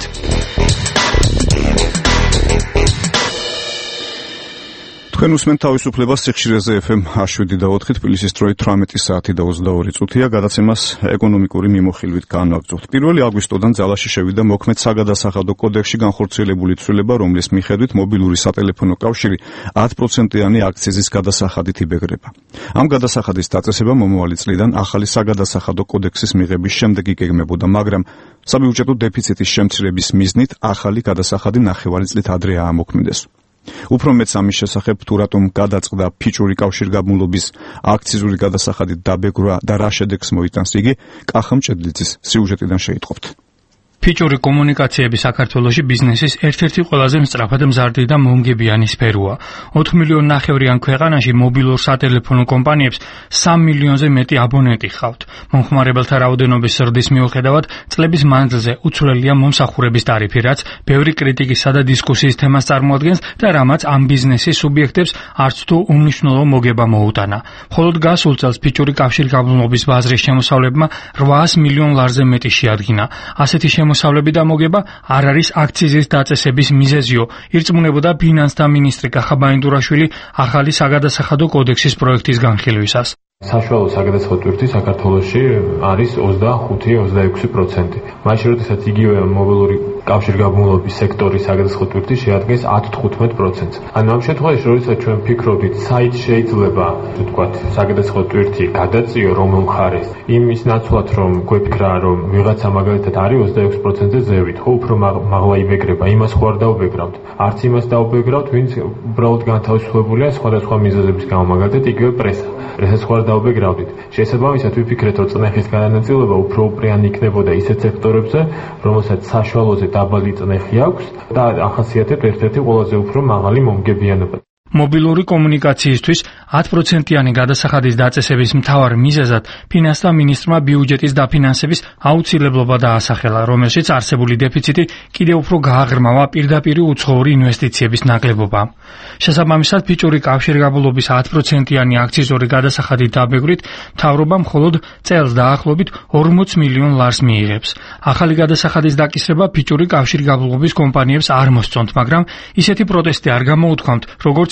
თქვენ უსმენთ თავისუფლებას სიხშირეზე ეფ ემ შვიდ და ოთხი, თბილისის დროით თვრამეტი საათი და ოცდაორი წუთია. გადაცემას ეკონომიკური მიმოხილვით განვაგრძობთ. პირველი აგვისტოდან ძალაში შევიდა მოქმედ საგადასახადო კოდექსში განხორციელებული ცვლილება, რომლის მიხედვით მობილური სატელეფონო კავშირი ათი პროცენტიანი აქციზის გადასახადით იბეგრება. ამ გადასახადის დაწესება მომავალი წლიდან ახალი საგადასახადო კოდექსის მიღების შემდეგ იგეგმებოდა, მაგრამ საბიუჯეტო დეფიციტის შემცირების მიზნით ახალი გადასახადი ნახევარი წლით ადრე აამოქმედეს. უფრო მეც ამის შესახებ, თუ რატომ გადაწყდა ფიჭური კავშირგაბმულობის აქციზური გადასახადით დაბეგრვა და რა შედეგს მოიტანს იგი, კახამ ჭედლიძის სიუჟეტიდან შეიტყობთ. ფიჭური კომუნიკაციები საქართველოში ბიზნესის ერთ-ერთი ყველაზე მსწრაფად მზარდი და მომგებიანი სფეროა. ოთხ მილიონ ნახევრიან ქვეყანაში მობილურ სატელეფონო კომპანიებს სამ მილიონზე მეტი აბონენტი ჰყავთ. მომხმარებელთა რაოდენობის ზრდის მიუხედავად, წლების მანძილზე უცვლელია მომსახურების ტარიფი, რაც ბევრი კრიტიკისა და დისკუსიის თემას წარმოადგენს და რამაც ამ ბიზნესის სუბიექტებს არც თუ უმნიშვნელო მოგება მოუტანა. მხოლოდ გასულ წელს ფიჭური კავშირგაბმულობის ბაზრის შემოსავლებმა რვაას მილიონ ლარზე მეტი შეადგინა. ასეთი მოსავლები და მოგება არ არის აქციზის დაწესების მიზეზიო. ირწმუნებოდა ფინანსთა მინისტრი კახა ბაინდურაშვილი ახალი საგადასახადო კოდექსის პროექტის განხილვისას. საშუალო საგადასახადო ტვირთი საქართველოში არის ოცდახუთი ოცდაექვსი პროცენტი. მაშინ როდესაც იგივე მობილური კავშირგაბმულობის სექტორის საგადასახადო ტვირთი შეადგენს ათი თხუთმეტ პროცენტს. ანუ ამ შემთხვევაში, როდესაც ჩვენ ფიქრობთ, საით შეიძლება, ვთქვათ, საგადასახადო ტვირთი გადაწიო რომელ მხარეს, იმის ნაცვლად რომ გვეფიქრა, რომ ვიღაცა მაგალითად არის ოცდაექვსი პროცენტზე ზევით, ხო, უფრო მაღლა იბეგრება, იმას ხო არ დაუბეგრავთ. არც იმას დაუბეგრავთ, ვინც უბრალოდ განთავისუფლებულია სხვადასხვა მიზეზების გამო, მაგალითად იგივე პრესა. პრესას ხო არ დაუბეგრავდით. შესაბამისად ვიფიქრეთ, რომ წნეხის განაწილება უფრო უპრიანი იქნებოდა ისეთ სექტორებზე, რომელსაც საშუალოზე დაბალი წნეხი აქვს და ახასიათებთ ერთ-ერთი ყველაზე უფრო მაღალი მომგებიანობა. მობილური კომუნიკაციისთვის ათი პროცენტიანი გადასახადის დაწესების მთავარ მიზეზად ფინანსთა მინისტრმა ბიუჯეტის დაფინანსების აუცილებლობა დაასახელა, რომელშიც არსებული დეფიციტი კიდევ უფრო გააღრმავა პირდაპირი უცხოური ინვესტიციების ნაკლებობამ. შესაბამისად, ფიჭური კავშირგაბმულობის ათი პროცენტიანი აქციზური გადასახადით დაბეგვრით, მთავრობა მხოლოდ წელს დაახლოებით ორმოც მილიონ ლარს მიიღებს. ახალი გადასახადის დაკისრება ფიჭური კავშირგაბმულობის კომპანიებს არ მოსწონთ, მაგრამ ისეთი პროტესტი არ გამოუთქვამთ, როგორც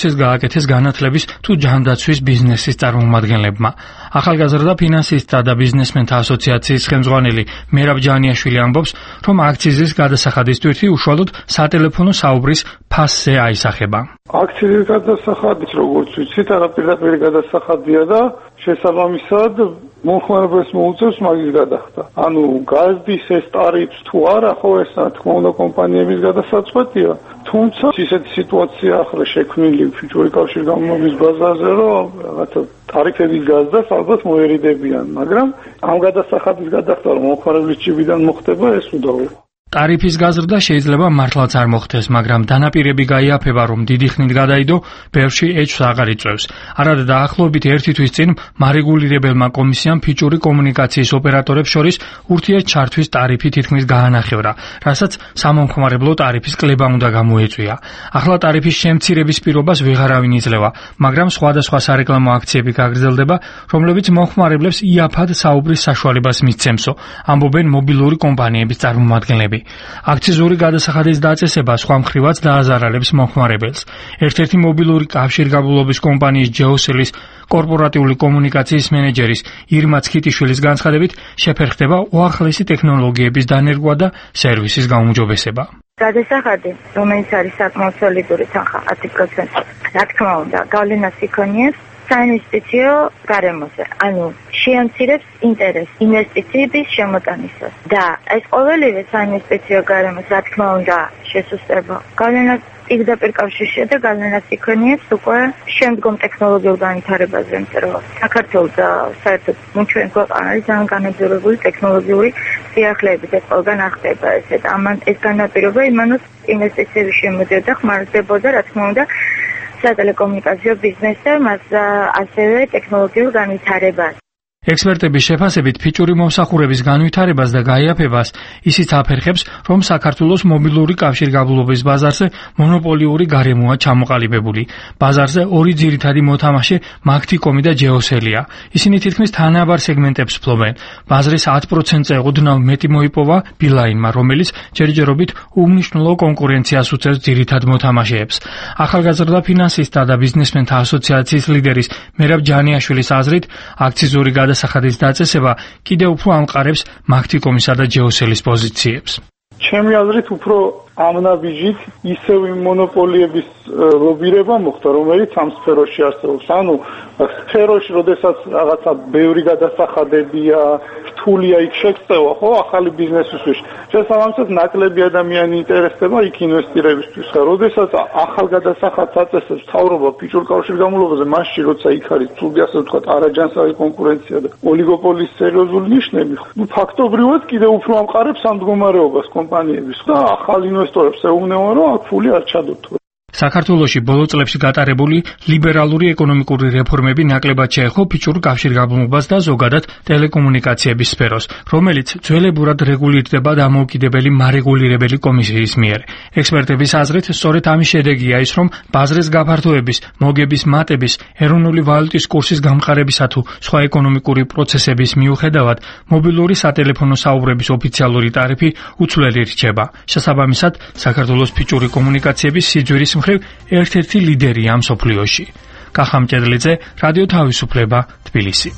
პროცესს გააკეთეს განათლების თუ ჯანდაცვის ბიზნესის წარმომადგენლებმა. ახალგაზრდა ფინანსისტთა და ბიზნესმენთა ასოციაციის ხელმძღვანელი მერაბ ჯანიაშვილი ამბობს, რომ აქციზის გადასახადის თვირთი უშუალოდ სატელეფონო საუბრის ფასზე აისახება. აქციზის გადასახადიც, როგორც ვიცით, არაპირდაპირ გადასახადია და შესაბამისად მომხმარებელს მოუწევს მაგის გადახდა. ანუ გაზდის ეს ტარიფს თუ არა, ხო ეს რა თქმა უნდა კომპანიების გადასაწყვეტია. თუმცა ისეთი სიტუაცია ახლა შექმნილი ფიჭური კავშირგაბმულობის ბაზარზე, რომ რაღაცა ტარიფების გაზდას ალბათ მოერიდებიან, მაგრამ ამ გადასახადის გადახდა რომ მომხმარებლის ჭიბიდან მოხდება ეს უდავოა. ტარიფის გაზრდა შეიძლება მართლაც არ მოხდეს, მაგრამ დანაპირები გაიაფება, რომ დიდი ხნით გადაიდო, ბევრში ეჭვს აღარ იწვევს. არადა დაახლოებით ერთი თვის წინ მარეგულირებელმა კომისიამ ფიჭური კომუნიკაციის ოპერატორებს შორის ურთიერთჩართვის ტარიფი თითქმის გაანახევრა, რასაც სამომხმარებლო ტარიფის კლება უნდა გამოეწვია. ახლა ტარიფის შემცირების პირობას ვეღარავინ იძლევა, მაგრამ სხვადასხვა სარეკლამო აქციები გაგრძელდება, რომლებიც მომხმარებლებს იაფად საუბრის საშუალებას მისცემსო, ამბობენ მობილური კომპანიების წარმომადგენლები. აქციზური გადასახადის დაწესება სხვა მხრივაც დააზარალებს მომხმარებელს. ერთ-ერთი მობილური კავშირგაბმულობის კომპანიის ჯეოსელის კორპორატიული კომუნიკაციის მენეჯერის ირმა ცქიტიშვილის განცხადებით შეფერხდება უახლესი ტექნოლოგიების დანერგვა და სერვისის გაუმჯობესება. გადასახადი, რომელიც არის საკმაოდ სოლიდური თანხა ათი პროცენტი, რა თქმა უნდა, გავლენას იქონიებს საინვესტიციო გარემოზე, ანუ შეამცირებს ინტერესს ინვესტიციების შემოტანისას და ეს ყოველივე საინვესტიციო გარემოს, რა თქმა უნდა, შესუსტება გავლენას პირდაპირ კავშირშია და გავლენას იქონიებს უკვე შემდგომ ტექნოლოგიურ განვითარებაზე, იმიტომ რომ საქართველოს და საერთოდ ჩვენ ქვეყანა არის ძალიან განადგურებული ტექნოლოგიური სიახლეებით, ეს ყველგან ახდება ესე და ამან ეს განაპირობა იმანოს ინვესტიციების შემოდიოდა და ხმარდებოდა, რა თქმა უნდა, სატელეკომუნიკაციო ბიზნესზე, მას ასევე ტექნოლოგიურ განვითარებას. ექსპერტების შეფასებით ფიჭური მომსახურების განვითარებას და გაიაფებას ისიც აფერხებს, რომ საქართველოს მობილური კავშირგაბმულობის ბაზარზე მონოპოლიური გარემოა ჩამოყალიბებული. ბაზარზე ორი ძირითადი მოთამაშე მაგთიკომი და ჯეოსელია. ისინი თითქმის თანაბარ სეგმენტებს ფლობენ. ბაზრის ათ პროცენტზე ოდნავ მეტი მოიპოვა ბილაინმა, რომელიც ჯერჯერობით უმნიშვნელო კონკურენციას უწევს ძირითად მოთამაშეებს. ახალგაზრდა ფინანსისტთა და ბიზნესმენთა ასოციაციის ლიდერის მერაბ ჯანიაშვილის აზრით, აქციზური გადასახადის დაწესება კიდევ უფრო ამყარებს მაგთიკომისა და ჯეოსელის პოზიციებს. ჩემი აზრით უფრო ამნაბიჯით ისევ იმ მონოპოლიების ლობირება მოხდა, რომელიც ამ სფეროში არსებობს. ანუ სფეროში, როდესაც რაღაცა ბევრი გადასახადებია, რთულია იქ შექცევა, ხო, ახალი ბიზნესისთვის. შესაბამისად, ნაკლები ადამიანი ინტერესდება იქ ინვესტირებისთვის. როდესაც ახალ გადასახადს აწესებს მთავრობა ფიჭურ კავშირგაბმულობაზე, მასში როცა იქ არის თუნდაც ასე ვთქვათ, არაჯანსაღი კონკურენცია და ოლიგოპოლის სერიოზული ნიშნები, ну ფაქტობრივად კიდევ უფრო ამყარებს ამ მდგომარეობას კომპანიების და ახალ ინვესტორებს ეუბნება, რომ აქ ფული არ ჩადოთ. საქართველოში ბოლო წლებში გატარებული ლიბერალური ეკონომიკური რეფორმები ნაკლებად შეეხო ფიჭურ კავშირგაბმულობას და ზოგადად ტელეკომუნიკაციების სფეროს, რომელიც ძველებურად რეგულირდება დამოუკიდებელი მარეგულირებელი კომისიის მიერ. ექსპერტების აზრით, სწორედ ამის შედეგია ის, რომ ბაზრის გაფართოების, მოგების მატების, ეროვნული ვალუტის კურსის გამყარებისა თუ სხვა ეკონომიკური პროცესების მიუხედავად, მობილური სატელეფონო საუბრების ოფიციალური ტარიფი უცვლელი რჩება. შესაბამისად, საქართველოს ფიჭური კომუნიკაციების სიძვირის ერთ-ერთი ლიდერია მსოფლიოში. კახა მჭედლიძე, რადიო თავისუფლება, თბილისი.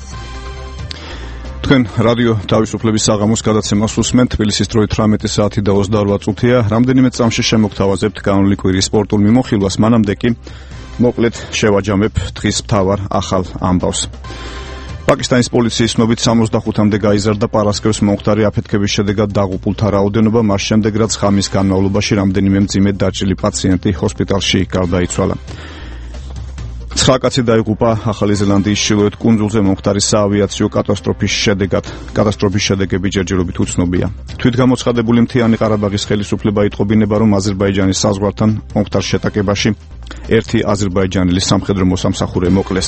თქვენ რადიო თავისუფლების საღამოს გადაცემას უსმენთ. თბილისის დროით თვრამეტი საათი და ოცდაორ წუთია. რამდენიმე წამში შემოგთავაზებთ კანონი კვირის სპორტულ მიმოხილვას, მანამდე კი მოკლედ შევაჯამებ დღის მთავარ ახალ ამბავს. პაკისტანის პოლიციის ცნობით სამოცდახუთამდე გაიზარდა პარასკევს მომხდარი აფეთქების შედეგად დაღუპულთა რაოდენობა, მას შემდეგ რაც ღამის განმავლობაში რამდენიმე მძიმედ დაჭრილი პაციენტი ჰოსპიტალში გარდაიცვალა. ცხრა კაცი დაიღუპა ახალი ზელანდიის ჩრდილოეთ კუნძულზე მომხდარი საავიაციო კატასტროფის შედეგად. კატასტროფის შედეგები ჯერჯერობით უცნობია. თვითგამოცხადებული მთიანი ყარაბაღის ხელისუფლება იტყობინება, რომ აზერბაიჯანის საზღვართან მომხდარ შეტაკებაში ერთი აზერბაიჯანელი სამხედრო მოსამსახურე მოკლეს.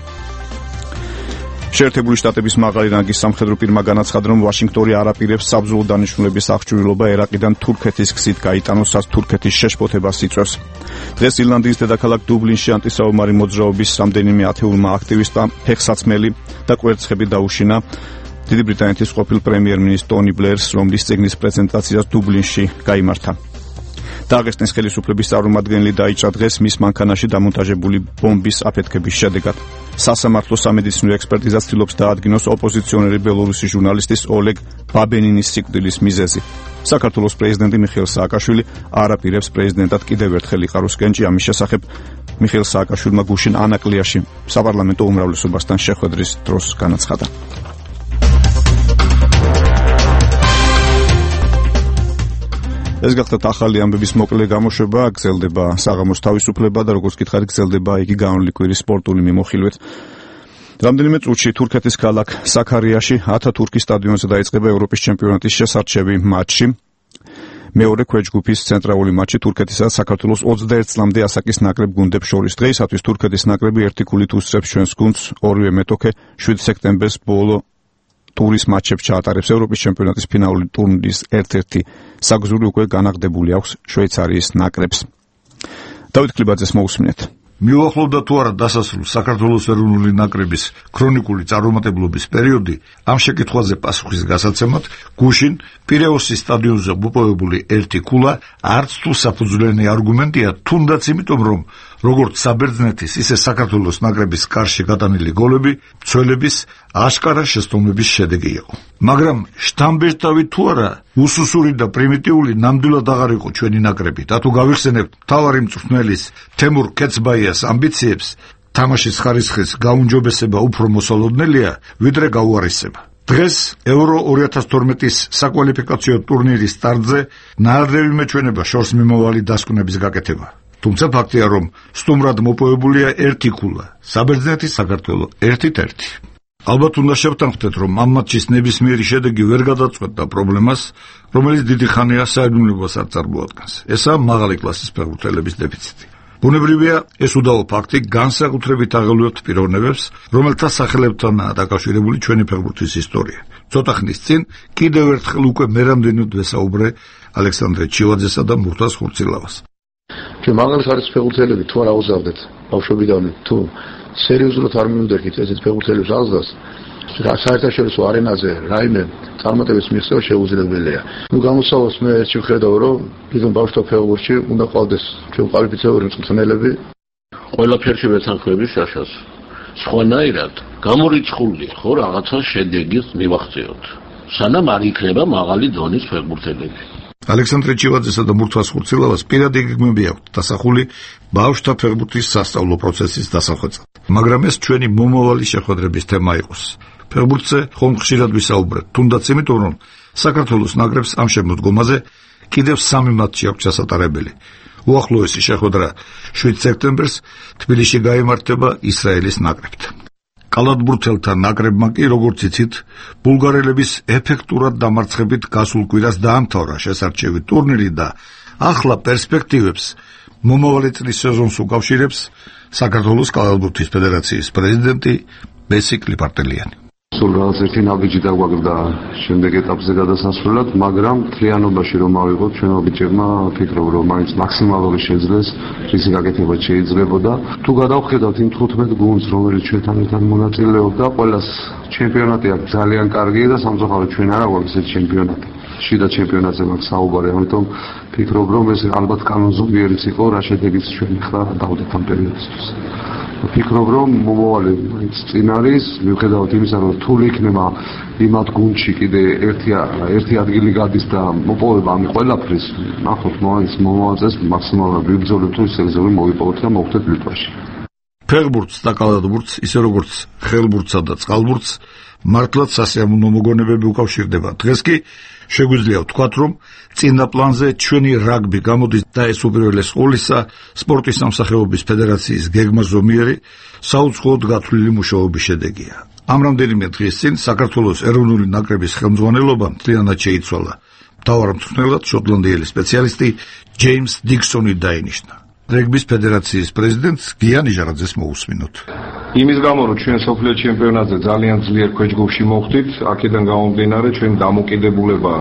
შეერთებული შტატების მაღალი რანგის სამხედრო პირმა განაცხადა, რომ ვაშინგტონი არ აპირებს საბრძოლო დანიშნულების აღჭურვილობა ერაყიდან თურქეთის გზით გაიტანოს, რაც თურქეთის შეშფოთებას იწვევს. დღეს ირლანდიის დედაქალაქ დუბლინში ანტისაომარი მოძრაობის რამდენიმე ათეულმა აქტივისტმა ფეხსაცმელი და კვერცხები დაუშინა დიდი ბრიტანეთის ყოფილ პრემიერ-მინისტრ ტონი ბლერს, რომლის წიგნის პრეზენტაციაც დუბლინში გაიმართა. დაღესტნის ხელისუფლების წარმომადგენელი დაიჭრა დღეს მის მანქანაში დამონტაჟებული ბომბის აფეთქების შედეგად. სასამართლო სამედიცინო ექსპერტიზა ცდილობს დაადგინოს ოპოზიციონერი ბელორუსის ჟურნალისტის ოლეგ ბაბენინის სიკვდილის მიზეზი. საქართველოს პრეზიდენტი მიხეილ სააკაშვილი არ აპირებს პრეზიდენტად კიდევ ერთხელ იყაროს კენჭი. ამის შესახებ მიხეილ სააკაშვილმა გუშინ ანაკლიაში საპარლამენტო უმრავლესობასთან შეხვედრის დროს განაცხადა. ეს გახდათ ახალი ამბების მოკლე გამოშვება, გრძელდება საღამოს თავისუფლება და როგორც გითხარით, გრძელდება იგი განვლილი კვირის სპორტული მიმოხილვით. რამდენიმე წუთში თურქეთის ქალაქ საქარიაში ათათურქის სტადიონზე დაიწყება ევროპის ჩემპიონატის შესარჩევი მატჩი. მეორე ქვეჯგუფის ცენტრალური მატჩი თურქეთისა და საქართველოს ოცდაერთ წლამდე ასაკის ნაკრებ გუნდებს შორის. დღეისათვის თურქეთის ნაკრები ერთი ქულით უსწრებს ჩვენს გუნდს, ორივე მეტოქე შვიდ სექტემბერს ბოლო ტურის მატჩებს ჩაატარებს. ევროპის ჩემპიონატის ფინალური ტურნირის ერთ-ერთი საგზური უკვე განაღდებული აქვს შვეიცარიის ნაკრებს. დავით კლებაძეს მოусმინეთ. მიუახლოვდა თუ არა დასასრულს საქართველოს ეროვნული ნაკრების ქრონიკული წარუმატებლობის პერიოდი, ამ შეკითხვაზე პასუხის გასაცემად გუშინ პირეოსის სტადიონზე მოპოვებული ერთი ქულა არც თუ საფუძვლიანი არგუმენტია, თუნდაც იმიტომ, რომ როგორც საბერძნეთის, ისე საქართველოს ნაკრების კარში გატანილი გოლები მცველების აშკარა შესტომების შედეგი იყო. მაგრამ შთამბეჭდავი თუ არა, უსუსური და პრიმიტიული ნამდვილად აღარ იყო ჩვენი ნაკრები და თუ გავიხსენებთ მთავარი მწვრთნელის თემურ კეცბაიას ამბიციებს, თამაშის ხარისხის გაუმჯობესება უფრო მოსალოდნელია, ვიდრე გაუარესება. დღეს ევრო ორი ათას თორმეტის საკვალიფიკაციო ტურნირის სტარტზე ნაადრევი მეჩვენება შორს მიმავალი დასკვნების გაკეთება. თუმცა ფაქტია, რომ სტუმრად მოპოვებულია ერთი ქულა, საბერძნეთის საქართველო ერთით ერთი. ალბათ უნდა შევთანხმდეთ, რომ ამ მატჩის ნებისმიერი შედეგი ვერ გადაწყვეტდა პრობლემას, რომელიც დიდი ხანია საერთაშორისო არ წარმოადგენს. ესაა მაღალი კლასის ფეხბურთელების დეფიციტი. ბუნებრივია, ეს უდავო ფაქტი განსაკუთრებით აღელვებთ პიროვნებებს, რომელთა სახელებთანაა დაკავშირებული ჩვენი ფეხბურთის ისტორია. ცოტა ხნის წინ კიდევ ერთხელ უკვე მერამდენოდ ვესაუბრე ალექსანდრე ჩივაძესა და მურთაზ ხურცილავას. ჩვენ მაღალი ხარისხის ფეხბურთელები თუ არ აუზავდეთ ბავშვობიდანვე, თუ სერიოზულად არ მიუდერგით ესეთ ფეხბურთელებს აღზრდას, საერთაშორისო არენაზე რაიმე წარმატების მიღწევა შეუძლებელია. ნუ გამოსავალს მე ერთში ვხედავ, რომ თვითონ ბავშვთა ფეხბურთში უნდა ყავდეს ჩვენ კვალიფიციური მწვრთნელები. ყველაფერში ვეთანხმები შაშას. სხვანაირად გამორიცხული ხო რაღაცა შედეგის მივახციოთ. სანამ არ იქნება მაღალი დონის ფეხბურთელები. ალექსანდრე ჩივაძესა და მურთაზ ხურცილავას პირადი გეგმები აქვთ დასახული ბავშვთა ფეხბურთის სასწავლო პროცესის დასახვეწად. მაგრამ ეს ჩვენი მომავალი შეხვედრების თემა იყოს. ფეხბურთზე ხომ ხშირად ვისაუბრეთ, თუნდაც იმიტომ, რომ საქართველოს ნაკრებს ამ შემოდგომაზე კიდევ სამი მატჩი აქვს ჩასატარებელი. უახლოესი შეხვედრა შვიდ სექტემბერს თბილისში გაიმართება ისრაელის ნაკრებთან. კალათბურთელთა ნაკრებმა კი, როგორც იცით, ბულგარელების ეფექტურად დამარცხებით გასულ კვირას დაამთავრა შესარჩევი ტურნირი და ახლა პერსპექტივებს მომავალი წლის სეზონს უკავშირებს საქართველოს კალათბურთის ფედერაციის პრეზიდენტი ბესი კლიპარტელიანი. სულ რაღაც ერთი ნაბიჯი დაგვაგდა შემდეგ ეტაპზე გადასასვლელად, მაგრამ მთლიანობაში რომ ავიღოთ, ჩვენმა ბიჭებმა ფიქრობ, რომ მაინც მაქსიმალური შეძლეს რისი გაკეთება შეიძლებოდა. თუ გადავხედავთ იმ თხუთმეტ გუნდს, რომელიც ჩვენთან ერთად მონაწილეობდა, ყველას ჩემპიონატი აქვს ძალიან კარგი და სამწუხაროდ ჩვენ არ აქვს ეს ჩემპიონატი. შიდა ჩემპიონატზე მაქვს საუბარი, ამიტომ ფიქრობ, რომ ეს ალბათ კანონზომიერიც იყო, რა შედეგიც ჩვენ ხარ დავდეთ ამ პერიოდისთვის. ფიქრობ, რომ მომავალი მაინც წინ არის, მიუხედავად იმისა, რომ რთული იქნება იმათ გუნდში კიდე ერთი ერთი ადგილი გადის და მოპოვება ამ ყველაფრის, ნახოთ მაინც მომავალ წელს მაქსიმალურად ვიბრძოლებთ, რომ ეს სეზონი მოვიპოვოთ და მოვხდეთ ლიტვაში. ფეხბურთს და კალათბურთს, ისე როგორც ხელბურთსა და წყალბურთს, მართლაც სასიამოვნო მოგონებები უკავშირდება. დღეს კი შეგვიძლია ვთქვათ, რომ წინა პლანზე ჩვენი რაგბი გამოდის და ეს უპირველეს ყოვლისა სპორტის სამსახიობების ფედერაციის გეგმაზომიერი საუცხოოდ გათვლილი მუშაობის შედეგია. ამ რამდენიმე დღის წინ საქართველოს ეროვნული ნაკრების ხელმძღვანელობა მთლიანად შეიცვალა. მთავარ მწვრთნელად შოტლანდიელი სპეციალისტი ჯეიმს დიქსონი დაინიშნა. რეგბის ფედერაციის პრეზიდენტს გიანი ჟარაძეს მოусმინოთ. იმის გამო, რომ ჩვენ სოფლიო ჩემპიონატზე ძალიან ძლიერ ქვეჯგუფში მოხვდით, აქედან გამომდინარე ჩვენი დამოკიდებულება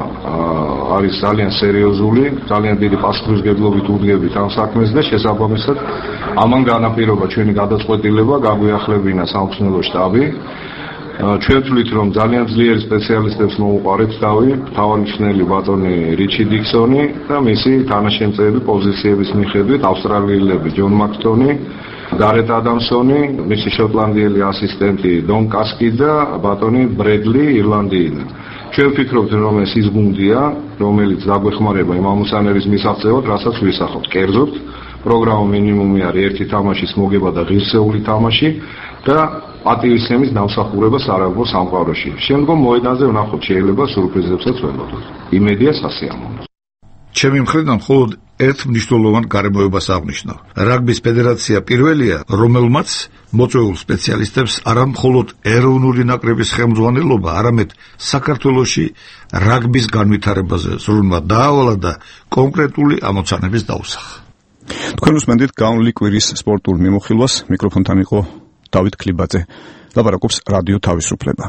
არის ძალიან სერიოზული, ძალიან დიდი პასუხისმგებლობით უდგებით ამ საქმეს და შესაბამისად ამან განაპირობა ჩვენი გადაწყვეტილება, გაგვიახლებინა სამწვრთნელო შტაბი ჩვენ ვთვლით, რომ ძალიან ძლიერი სპეციალისტებს მოუყარეთ თავი, თავმჯდომარე ბატონი რიჩი დიქსონი და მისი თანაშემწეები პოზიციების მიხედვით ავსტრალიელები ჯონ მაკსტონი, გარეთ ადამსონი, მისი შოტლანდიელი ასისტენტი დონ კასკი და ბატონი ბრედლი ირლანდიიდან. ჩვენ ვფიქრობთ, რომ ეს ის გუნდია, რომელიც დაგვეხმარება იმ ამუსანების მისაღწევად, რასაც ვისახავთ. კერძოდ, პროგრამა მინიმუმი არის ერთი თამაშის მოგება და ღირსეული თამაში და პატივისცემის დამსახურება სარაგბო სამყაროში. შემდგომ მოედანზე ვნახოთ, შეიძლება სიურპრიზებსაც ველოდოთ. იმედია სასიამოვნოა. ჩემი მხრიდან მხოლოდ ერთ მნიშვნელოვან გარემოებას აღნიშნავ. რაგბის ფედერაცია პირველია, რომელმაც მოწვეულ სპეციალისტებს არა მხოლოდ ეროვნული ნაკრების ხელმძღვანელობა, არამედ საქართველოში რაგბის განვითარებაზე სრულმა დაავალა და კონკრეტული ამოცანების დაუსახა. თქვენ უსმენთ გავნილი კვირის სპორტულ მიმოხილვას, მიკროფონთან იყო დავით ქლიბაძე. ლაპარაკობს რადიო თავისუფლება.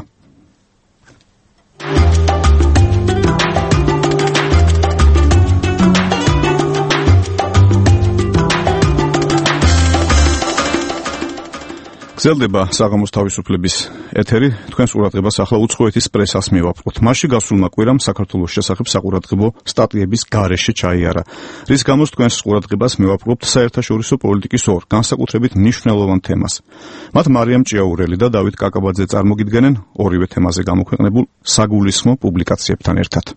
გრძელდება საღამოს თავისუფლების ეთერი. თქვენს ყურადღებას ახლა უცხოეთის პრესას მივაპყრობთ. მასში გასულმა კვირამ საქართველოს შესახებ საყურადღებო სტატიების გარეშე ჩაიარა, რის გამოც თქვენს ყურადღებას მივაპყრობთ საერთაშორისო პოლიტიკის ორ განსაკუთრებით მნიშვნელოვან თემას. მათ მარიამ ჭიაურელი და დავით კაკაბაძე წარმოგიდგენენ ორივე თემაზე გამოქვეყნებულ საგულისხმო პუბლიკაციებთან ერთად.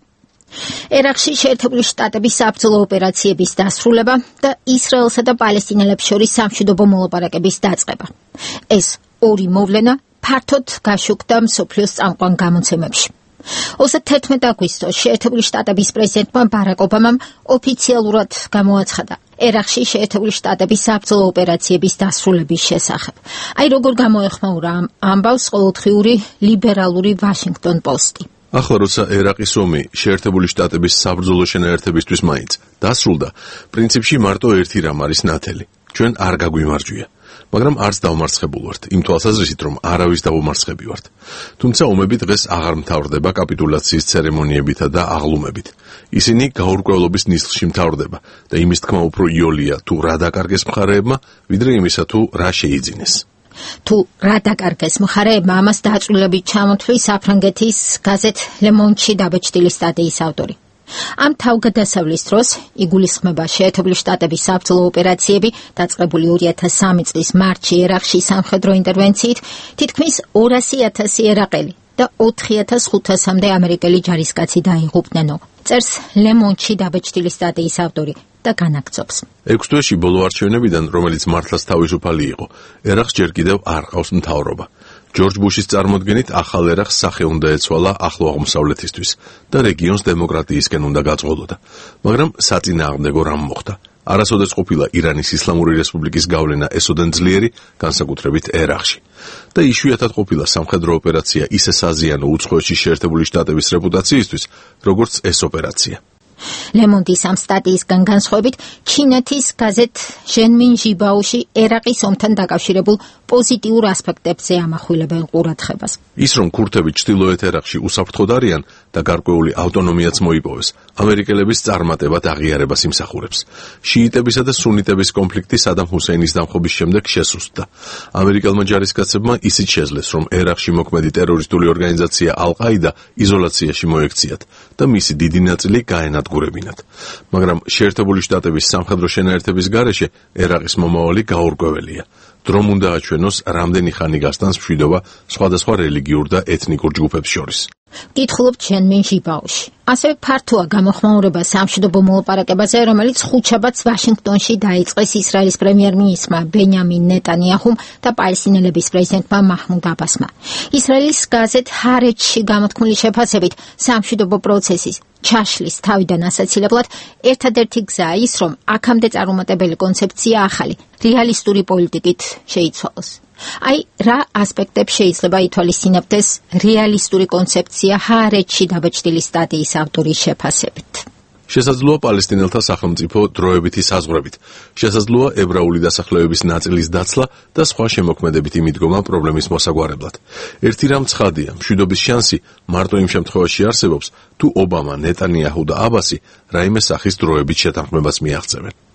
ერაყში შეერთებული შტატების საბრძოლო ოპერაციების დასრულება და ისრაელსა და პალესტინელებს შორის სამშვიდობო მოლაპარაკების დაწყება. ეს ორი მოვლენა ფართოდ გაშუქდა მსოფლიოს წამყვან გამოცემებში. ოცდათერთმეტ აგვისტოს შეერთებული შტატების პრეზიდენტმა ბარაკ ობამამ ოფიციალურად გამოაცხადა ერაყში შეერთებული შტატების საბრძოლო ოპერაციების დასრულების შესახებ. აი როგორ გამოეხმაურა ამ ამბავს ყოველდღიური ლიბერალური ვაშინგტონ პოსტი. ახლა როცა ერაყის ომი შეერთებული შტატების საბრძოლო შენაერთებისთვის მაინც დასრულდა, პრინციპში მარტო ერთი რამ არის ნათელი. ჩვენ არ გაგვიმარჯვია, მაგრამ არც დავმარცხებულ ვართ, იმ თვალსაზრისით, რომ არავის დავმარცხები ვართ. თუმცა ომები დღეს აღარ მთავრდება კაპიტულაციის ცერემონიებითა და აღლუმებით. ისინი გაურკვევლობის ნისლში მთავრდება და იმის თქმა უფრო იოლია თუ რა დაკარგეს მხარეებმა, ვიდრე იმისა თუ რა შეიძინეს. თუ რა დაკარგეს მხარეებმა, ამას დაწვრილებით ჩამოთვლის საფრანგეთის გაზეთ Le Monde-ში დაბეჭდილი სტატიის ავტორი. ამ თავგადასავლის დროს იგულისხმება შეერთებული შტატების საბრძოლო ოპერაციები, დაწყებული ორი ათას სამი წლის მარტში ერაყში სამხედრო ინტერვენციით, თითქმის ორასი ათასი ერაყელი და ოთხი ათას ხუთასამდე ამერიკელი ჯარისკაცი დაიღუპნენ. წერს Le Monde-ში დაბეჭდილი სტატიის ავტორი და განაგრძობს. ექვს თვეში ბოლო არჩევნებიდან, რომელიც მართლაც თავისუფალი იყო, ერაყს ჯერ კიდევ არ ყავს მთავრობა. ჯორჯ ბუშის წარმოდგენით ახალ ერაყს სახე უნდა ეცვალა ახლო აღმოსავლეთისთვის და რეგიონს დემოკრატიისკენ უნდა გაწყობოდა. მაგრამ საწინააღმდეგო რამ მოხდა. არასოდეს ყოფილა ირანის ისლამური რესპუბლიკის გავლენა ესოდენ ძლიერი, განსაკუთრებით ერაყში. და იშვიათად ყოფილა სამხედრო ოპერაცია ისე საზიანო უცხოეთში შეერთებული შტატების რეპუტაციისთვის, როგორც ეს ოპერაცია. Le Monde-ის ამ სტატიისგან განსხვავებით, ჩინეთის გაზეთ ჟენმინ ჟიბაოში ერაყის ომთან დაკავშირებულ პოზიტიურ ასპექტებზე ამახვილებენ ყურადღებას. ის რომ ქურთები ჩრდილოეთ ერაყში უსაფრთხოდ არიან და გარკვეული ავტონომიაც მოიპოვეს, ამერიკელების წარმატებად აღიარებას იმსახურებს. შიიტებისა და სუნიტების კონფლიქტი სადამ ჰუსეინის დამხობის შემდეგ შესუსტდა. ამერიკელმა ჯარისკაცებმა ისიც შეძლეს, რომ ერაყში მოქმედი ტერორისტული ორგანიზაცია ალ-ყაიდა იზოლაციაში მოექციათ და მისი დიდი ნაწილი გაენადგურებინათ. მაგრამ შეერთებული შტატების სამხედრო შენაერთების გარეშე ერაყის მომავალი გაურკვეველია. დრომ უნდა აჩვენოს, რამდენი ხანი გასტანს მშვიდობა სხვადასხვა რელიგიურ და ეთნიკურ ჯგუფებს შორის. კითხულობთ ჟენმინ ჟიბაოში. ასევე ფართოა გამოხმაურება სამშვიდობო მოლაპარაკებაზე, რომელიც ხუთშაბათს ვაშინგტონში დაიწყეს ისრაელის პრემიერ-მინისტრმა ბენიამინ ნეტანიაჰუმ და პალესტინელების პრეზიდენტმა მაჰმუდ აბასმა. ისრაელის გაზეთ ჰარეთში გამოთქმული შეფასებით, სამშვიდობო პროცესის ჩაშლის თავიდან ასაცილებლად ერთადერთი გზაა ის, რომ აქამდე წარუმატებელი კონცეფცია ახალი, რეალისტური პოლიტიკით შეიცვალოს. აი, რა ასპექტებს შეიძლება ითვალისწინებდეს რეალისტური კონცეფცია ჰარეთში დაბეჭდილი სტატიის ავტორის შეფასებით. შესაძლოა პალესტინელთა სახელმწიფო დროებითი საზღვრებით, შესაძლოა ებრაული დასახლებების ნაწილის დაცლა და სხვა შემოქმედებითი მიდგომა პრობლემის მოსაგვარებლად. ერთი რამ ცხადია, მშვიდობის შანსი მარტო იმ შემთხვევაში არსებობს, თუ ობამა, ნეტანიაჰუ და აბასი რაიმე სახის დროებით შეთანხმებას მიაღწევენ.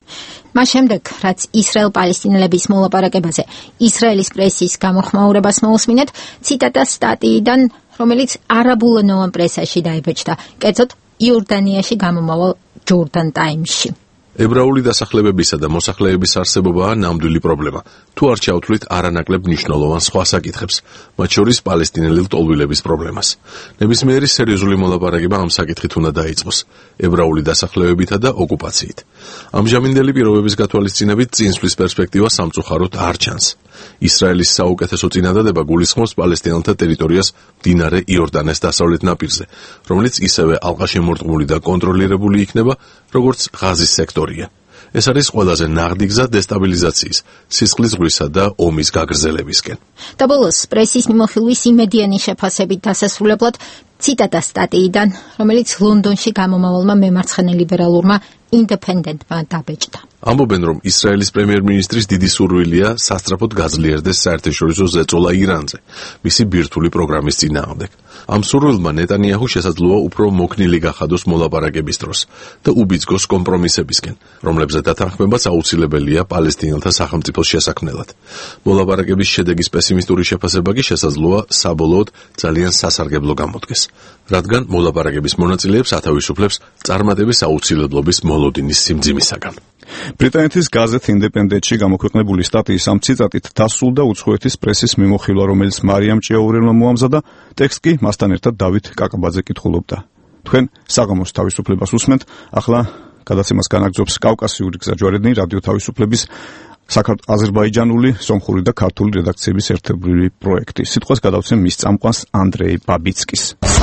მას შემდეგ, რაც ისრაელ-პალესტინელების მოლაპარაკებაზე ისრაელის პრესის გამოხმაურებას მოусმინეთ, ციტატა სტატიიდან, რომელიც არაბულენოვან პრესაში დაიბეჭდა, კერძოდ იორდანიაში გამომავალ ჯორდან ტაიმსში. ებრაული დასახლებებისა და მოსახლეების არსებობაა ნამდვილი პრობლემა. თუ არ ჩავთვლით არანაკლებ მნიშვნელოვან სხვა საკითხებს, მათ შორის პალესტინელი ლტოლვილების პრობლემას. ნებისმიერი სერიოზული მოლაპარაკება ამ საკითხით უნდა დაიწყოს, ებრაული დასახლებებითა და ოკუპაციით. ამჟამინდელი პირობების გათვალისწინებით წინსვლის პერსპექტივა სამწუხაროდ არ ჩანს. ისრაელის საუკეთესო წინადადება გულისხმობს პალესტინელთა ტერიტორიას მდინარე იორდანეს დასავლეთ ნაპირზე, რომელიც ისევე ალყაშემორტყმული და კონტროლირებული იქნება, როგორც ღაზის სექტორია. ეს არის ყველაზე ნაღდი გზა დესტაბილიზაციის, სისხლის ზღვისა და ომის გაგრძელებისკენ. და ბოლოს პრესის მიმოხილვის იმედიანი შეფასებით დასასრულებლად ციტატა სტატიიდან, რომელიც ლონდონში გამომავალმა მემარცხენე ლიბერალურმა ინდეპენდენტმა დაბეჭდა. ამბობენ, რომ ისრაელის პრემიერ-მინისტრის დიდი სურვილია სასწრაფოდ გაძლიერდეს საერთაშორისო ზეწოლა ირანზე, მისი ბირთვული პროგრამის წინააღმდეგ. ამ სურვილმა ნეტანიაჰუ შესაძლოა უფრო მოქნილი გახადოს მოლაპარაკების დროს და უბიძგოს კომპრომისებისკენ, რომლებზე დათანხმებაც აუცილებელია პალესტინელთა სახელმწიფოს შესაქმნელად. მოლაპარაკების შედეგის პესიმისტური შეფასება კი შესაძლოა საბოლოოდ ძალიან სასარგებლო გამოდგეს, რადგან მოლაპარაკების მონაწილეებს ათავისუფლებს წარმატების აუცილებლობის მოლოდინის სიმძიმისაგან. ბრიტანეთის გაზეთ ინდეპენდენტში გამოქვეყნებული სტატიის ამ ციტატით დასრულდა უცხოეთის პრესის მიმოხილვა, რომელიც მარიამ ჭიაურელმა მოამზადა, ტექსტ კი მასთან ერთად დავით კაკაბაძე კითხულობდა. თქვენ საღამოს თავისუფლებას უსმენთ, ახლა გადაცემას განაგრძობს კავკასიური გზაჯვარედინი რადიო თავისუფლების აზერბაიჯანული, სომხური და ქართული რედაქციების ერთობლივი პროექტი. სიტყვას გადავცემ მის წამყვანს ანდრეი ბაბიცკის.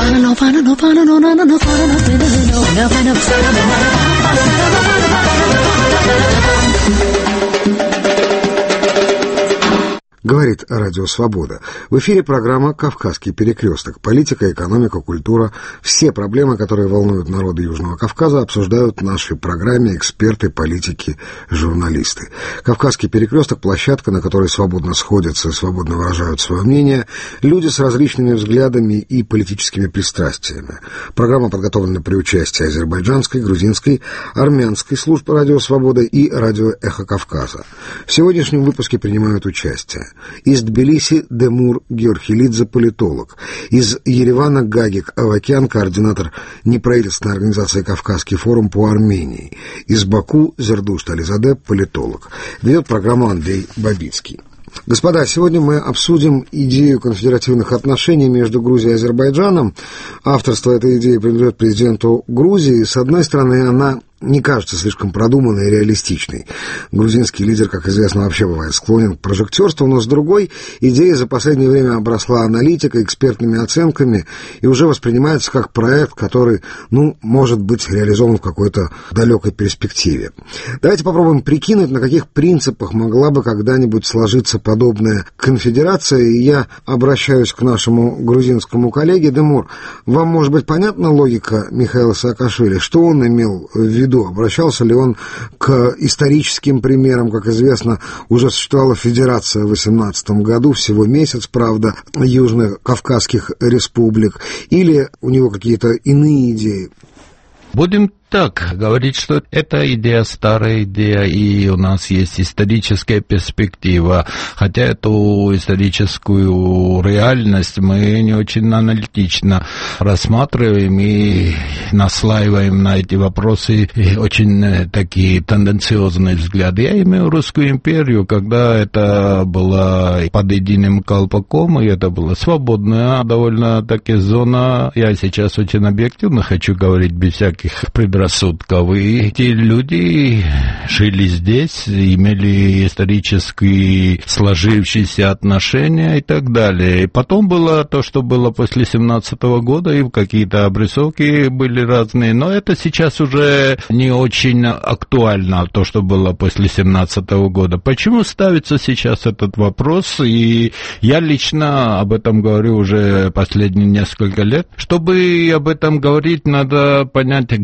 Говорит Радио Свобода. В эфире программа «Кавказский перекресток». Политика, экономика, культура. Все проблемы, которые волнуют народы Южного Кавказа, обсуждают в нашей программе эксперты, политики, журналисты. «Кавказский перекресток» – площадка, на которой свободно сходятся и свободно выражают свое мнение люди с различными взглядами и политическими пристрастиями. Программа подготовлена при участии азербайджанской, грузинской, армянской служб Радио Свобода и Радио Эхо Кавказа. В сегодняшнем выпуске принимают участие из Тбилиси Демур Георхилидзе, политолог. Из Еревана Гагик Авакян, координатор неправительственной организации «Кавказский форум» по Армении. Из Баку Зердуш Тализаде, политолог. Ведет программу Андрей Бабицкий. Господа, сегодня мы обсудим идею конфедеративных отношений между Грузией и Азербайджаном. Авторство этой идеи принадлежит президенту Грузии. С одной стороны, она не кажется слишком продуманной и реалистичной. Грузинский лидер, как известно, вообще бывает склонен к прожектерству, но с другой, идея за последнее время обросла аналитикой, экспертными оценками и уже воспринимается как проект, который, ну, может быть реализован в какой-то далекой перспективе. Давайте попробуем прикинуть, на каких принципах могла бы когда-нибудь сложиться подобная конфедерация. И я обращаюсь к нашему грузинскому коллеге. Демур, вам может быть понятна логика Михаила Саакашвили? Что он имел в виду? Обращался ли он к историческим примерам? Как известно, уже существовала федерация в восемнадцатом году, всего месяц, правда, южных кавказских республик. Или у него какие-то иные идеи? Будем так говорить, что эта идея старая идея, и у нас есть историческая перспектива, хотя эту историческую реальность мы не очень аналитично рассматриваем и наслаиваем на эти вопросы очень такие тенденциозные взгляды. Я имею Русскую империю, когда это было под единым колпаком, и это была свободная довольно-таки зона. Я сейчас очень объективно хочу говорить без всяких предрассудков. И эти люди жили здесь, имели исторически сложившиеся отношения и так далее. И потом было то, что было после семнадцатого года, и какие-то обрисовки были разные. Но это сейчас уже не очень актуально, то, что было после семнадцатого года. Почему ставится сейчас этот вопрос? И я лично об этом говорю уже последние несколько лет. Чтобы об этом говорить, надо понять, где мы находимся.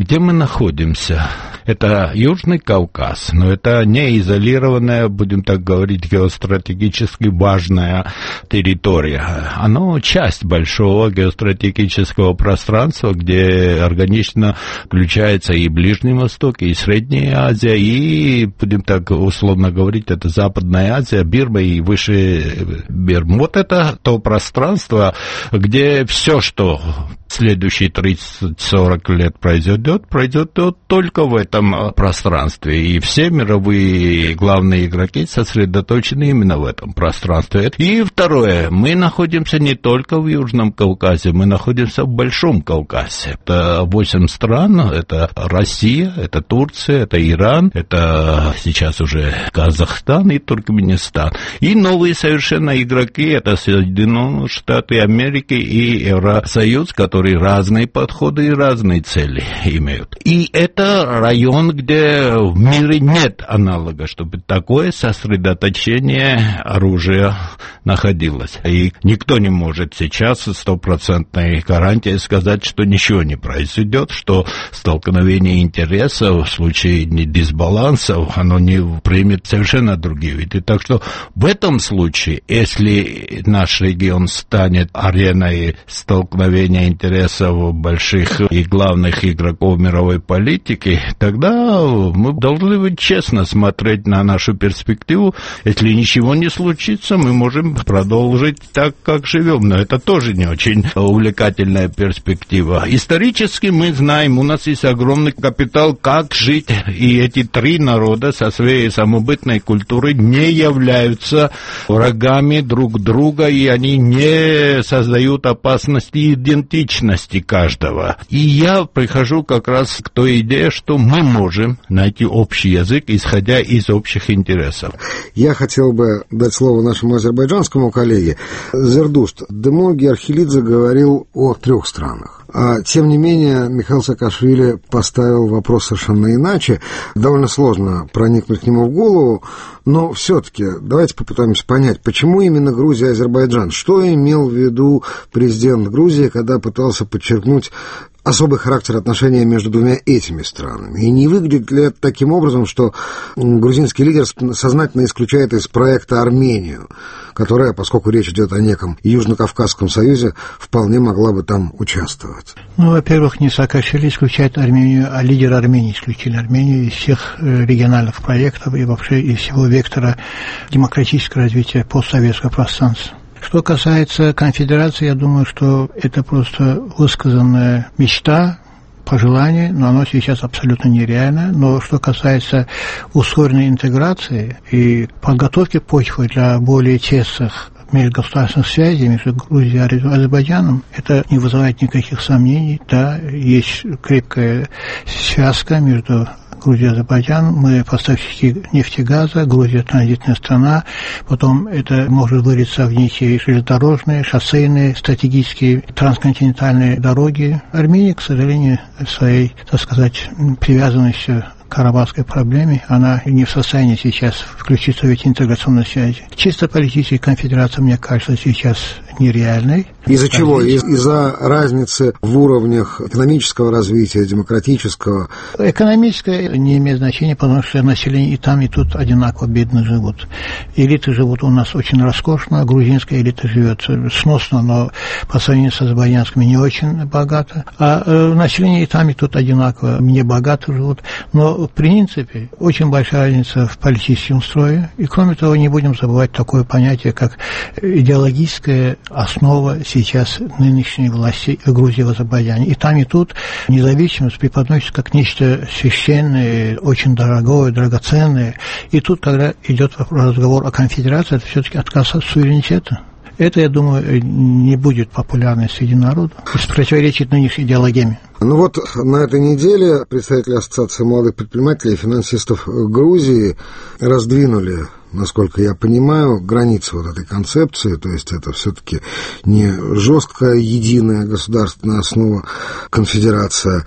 находимся. Это Южный Кавказ, но это не изолированная, будем так говорить, геостратегически важная территория. Оно часть большого геостратегического пространства, где органично включается и Ближний Восток, и Средняя Азия, и, будем так условно говорить, это Западная Азия, Бирма и выше Бирма. Вот это то пространство, где все, что в следующие тридцать-сорок лет произойдет, произойдет только в этом пространстве. И все мировые главные игроки сосредоточены именно в этом пространстве. И второе, мы находимся не только в Южном Кавказе, мы находимся в Большом Кавказе. Это восемь стран, это Россия, это Турция, это Иран, это сейчас уже Казахстан и Туркменистан. И новые совершенно игроки, это Соединенные Штаты Америки и Евросоюз, которые разные подходы и разные цели имеют. И это район, где в мире нет аналога, чтобы такое сосредоточение оружия находилось. И никто не может сейчас с стопроцентной гарантией сказать, что ничего не произойдет, что столкновение интересов в случае дисбалансов, оно не примет совершенно другие виды. Так что в этом случае, если наш регион станет ареной столкновения интересов больших и главных игроков мировой политики, тогда мы должны быть честно смотреть на нашу перспективу. Если ничего не случится, мы можем продолжить так, как живем. Но это тоже не очень увлекательная перспектива. Исторически мы знаем, у нас есть огромный капитал, как жить. И эти три народа со своей самобытной культурой не являются врагами друг друга, и они не создают опасности идентичности каждого. И я прихожу как раз к той идее, что мы можем найти общий язык, исходя из общих интересов. Я хотел бы дать слово нашему азербайджанскому коллеге. Зердушт, Демоги Архилидзе говорил о трех странах. А, тем не менее, Михаил Саакашвили поставил вопрос совершенно иначе. Довольно сложно проникнуть к нему в голову, но все-таки давайте попытаемся понять, почему именно Грузия и Азербайджан? Что имел в виду президент Грузии, когда пытался подчеркнуть особый характер отношений между двумя этими странами? И не выглядит ли это таким образом, что грузинский лидер сознательно исключает из проекта Армению, которая, поскольку речь идет о неком Южно-Кавказском союзе, вполне могла бы там участвовать? Ну, во-первых, не Саакашвили исключает Армению, а лидеры Армении исключили Армению из всех региональных проектов и вообще из всего вектора демократического развития постсоветского пространства. Что касается конфедерации, я думаю, что это просто высказанная мечта, пожелание, но оно сейчас абсолютно нереально. Но что касается ускоренной интеграции и подготовки почвы для более тесных межгосударственных связей между Грузией и Азербайджаном, это не вызывает никаких сомнений. Да, есть крепкая связка между Грузия, Азербайджан, мы поставщики нефти и газа, Грузия транзитная страна, потом это может вылиться в некие железнодорожные, шоссейные, стратегические, трансконтинентальные дороги. Армения, к сожалению, своей, так сказать, привязанностью к карабахской проблеме, она не в состоянии сейчас включиться в эти интеграционные связи. Чисто политическая конфедерация, мне кажется, сейчас нереальной. Из-за чего? Из- из-за разницы в уровнях экономического развития, демократического? Экономическое не имеет значения, потому что население и там, и тут одинаково бедно живут. Элиты живут у нас очень роскошно, грузинская элита живет сносно, но по сравнению с азербайджанскими не очень богато. А э, население и там, и тут одинаково не богато живут. Но в принципе очень большая разница в политическом строе. И кроме того, не будем забывать такое понятие, как идеологическая основа сейчас нынешней власти Грузии в Азербайджане. И там, и тут независимость преподносится как нечто священное, очень дорогое, драгоценное. И тут, когда идет разговор о конфедерации, это все-таки отказ от суверенитета. Это, я думаю, не будет популярно среди народа и противоречит нынешней идеологии. Ну вот на этой неделе представители Ассоциации молодых предпринимателей и финансистов Грузии раздвинули, насколько я понимаю, границы вот этой концепции, то есть это все-таки не жесткая единая государственная основа конфедерация,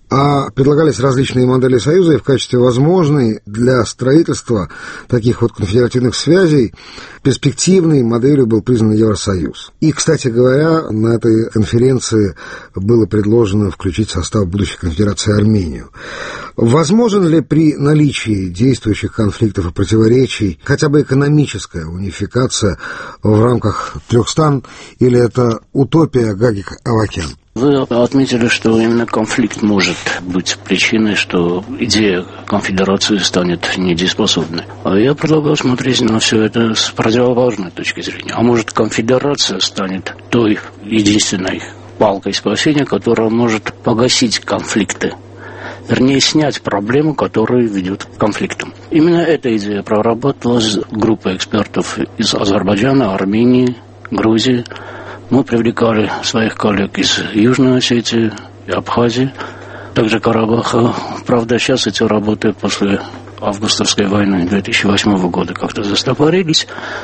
а предлагались различные модели союза, и в качестве возможной для строительства таких вот конфедеративных связей перспективной моделью был признан Евросоюз. И, кстати говоря, на этой конференции было предложено включить в состав будущей конфедерации Армению. Возможен ли при наличии действующих конфликтов и противоречий хотя бы экономическая унификация в рамках трех стран, или это утопия Гагик Авакян? Вы отметили, что именно конфликт может быть причиной, что идея конфедерации станет недееспособной. А я предлагаю смотреть на все это с противоположной точки зрения. А может, конфедерация станет той единственной палкой спасения, которая может погасить конфликты. Вернее, снять проблему, которая ведет к конфликтам. Именно эта идея прорабатывалась группой экспертов из Азербайджана, Армении, Грузии. Мы привлекали своих коллег из Южной Осетии и Абхазии, также Карабаха. Правда, сейчас эти работы после августовской войны две тысячи восьмого года как-то застопорились,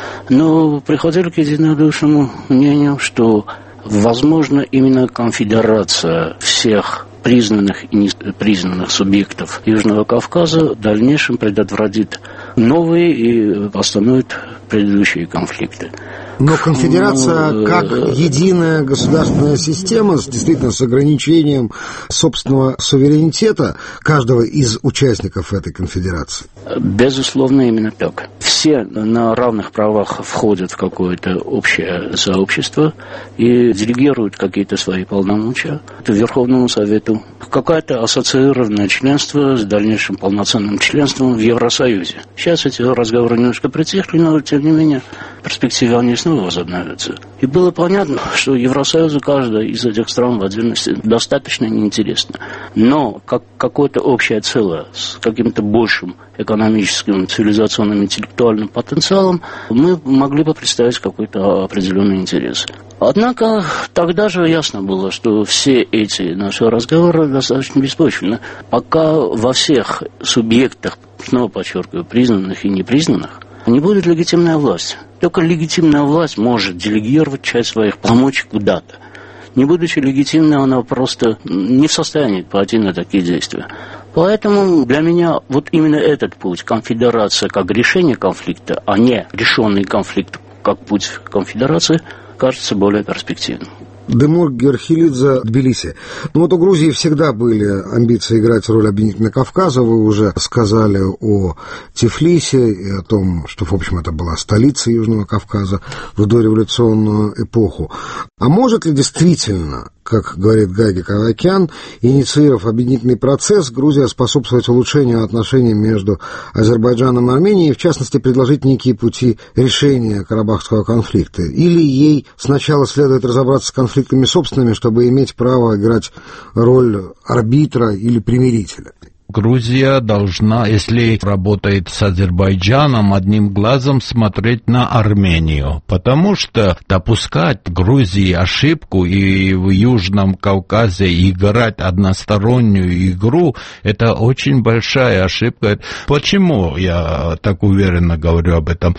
но приходили к единодушному мнению, что возможно именно конфедерация всех признанных и непризнанных субъектов Южного Кавказа в дальнейшем предотвратит новые и остановит предыдущие конфликты. Но конфедерация как единая государственная система, действительно с ограничением собственного суверенитета каждого из участников этой конфедерации? Безусловно, именно так. Все на равных правах входят в какое-то общее сообщество и делегируют какие-то свои полномочия Верховному Совету. Какое-то ассоциированное членство с дальнейшим полноценным членством в Евросоюзе. Сейчас эти разговоры немножко притихли, но тем не менее в перспективе они снова возобновятся. И было понятно, что Евросоюзу каждая из этих стран в отдельности достаточно неинтересна. Но как какое-то общее целое с каким-то большим экономическим, цивилизационным, интеллектуальным потенциалом мы могли бы представить какой-то определенный интерес. Однако тогда же ясно было, что все эти наши разговоры достаточно беспочвенны. Пока во всех субъектах, снова подчеркиваю, признанных и непризнанных, не будет легитимная власть. Только легитимная власть может делегировать часть своих полномочий куда-то. Не будучи легитимной, она просто не в состоянии пойти на такие действия. Поэтому для меня вот именно этот путь, конфедерация как решение конфликта, а не решенный конфликт как путь конфедерации, кажется более перспективным. Демур Герхилидзе, Тбилиси. Ну вот у Грузии всегда были амбиции играть роль объединителя Кавказа. Вы уже сказали о Тифлисе и о том, что, в общем, это была столица Южного Кавказа в дореволюционную эпоху. А может ли действительно, как говорит Гагик Авакян, инициировав объединительный процесс, Грузия способствовать улучшению отношений между Азербайджаном и Арменией, и, в частности, предложить некие пути решения карабахского конфликта? Или ей сначала следует разобраться с конфликтами собственными, чтобы иметь право играть роль арбитра или примирителя? Грузия должна, если работает с Азербайджаном, одним глазом смотреть на Армению, потому что допускать Грузии ошибку и в Южном Кавказе играть одностороннюю игру, это очень большая ошибка. Почему я так уверенно говорю об этом?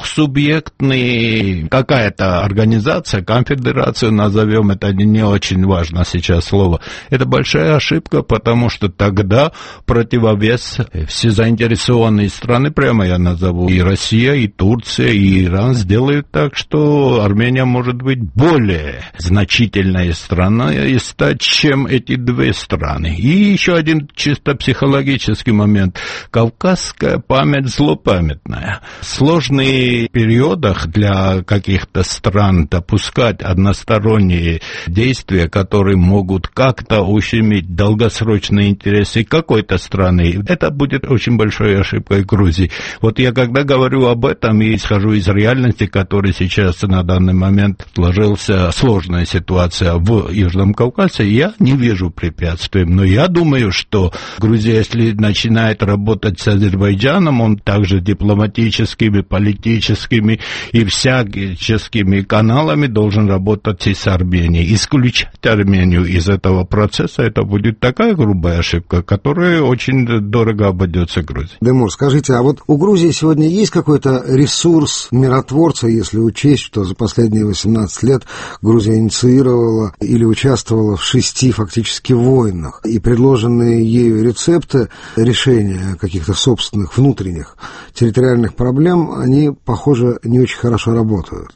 Двухсубъектный какая-то организация, конфедерацию назовем, это не очень важно сейчас слово, это большая ошибка, потому что тогда противовес все заинтересованные страны, прямо я назову, и Россия, и Турция, и Иран сделают так, что Армения может быть более значительной страной и стать, чем эти две страны. И еще один чисто психологический момент. Кавказская память злопамятная. В сложных периодах для каких-то стран допускать односторонние действия, которые могут как-то ущемить долгосрочные интересы какой какой-то страны. Это будет очень большой ошибкой Грузии. Вот я когда говорю об этом и исхожу из реальности, которая сейчас на данный момент сложилась сложная ситуация в Южном Кавказе, я не вижу препятствий. Но я думаю, что Грузия, если начинает работать с Азербайджаном, он также дипломатическими, политическими и всяческими каналами должен работать и с Арменией. Исключать Армению из этого процесса, это будет такая грубая ошибка, которая тоже очень дорого обойдется Грузии. Демур, скажите, а вот у Грузии сегодня есть какой-то ресурс миротворца, если учесть, что за последние восемнадцать лет Грузия инициировала или участвовала в шести фактически войнах, и предложенные ею рецепты решения каких-то собственных внутренних территориальных проблем, они, похоже, не очень хорошо работают?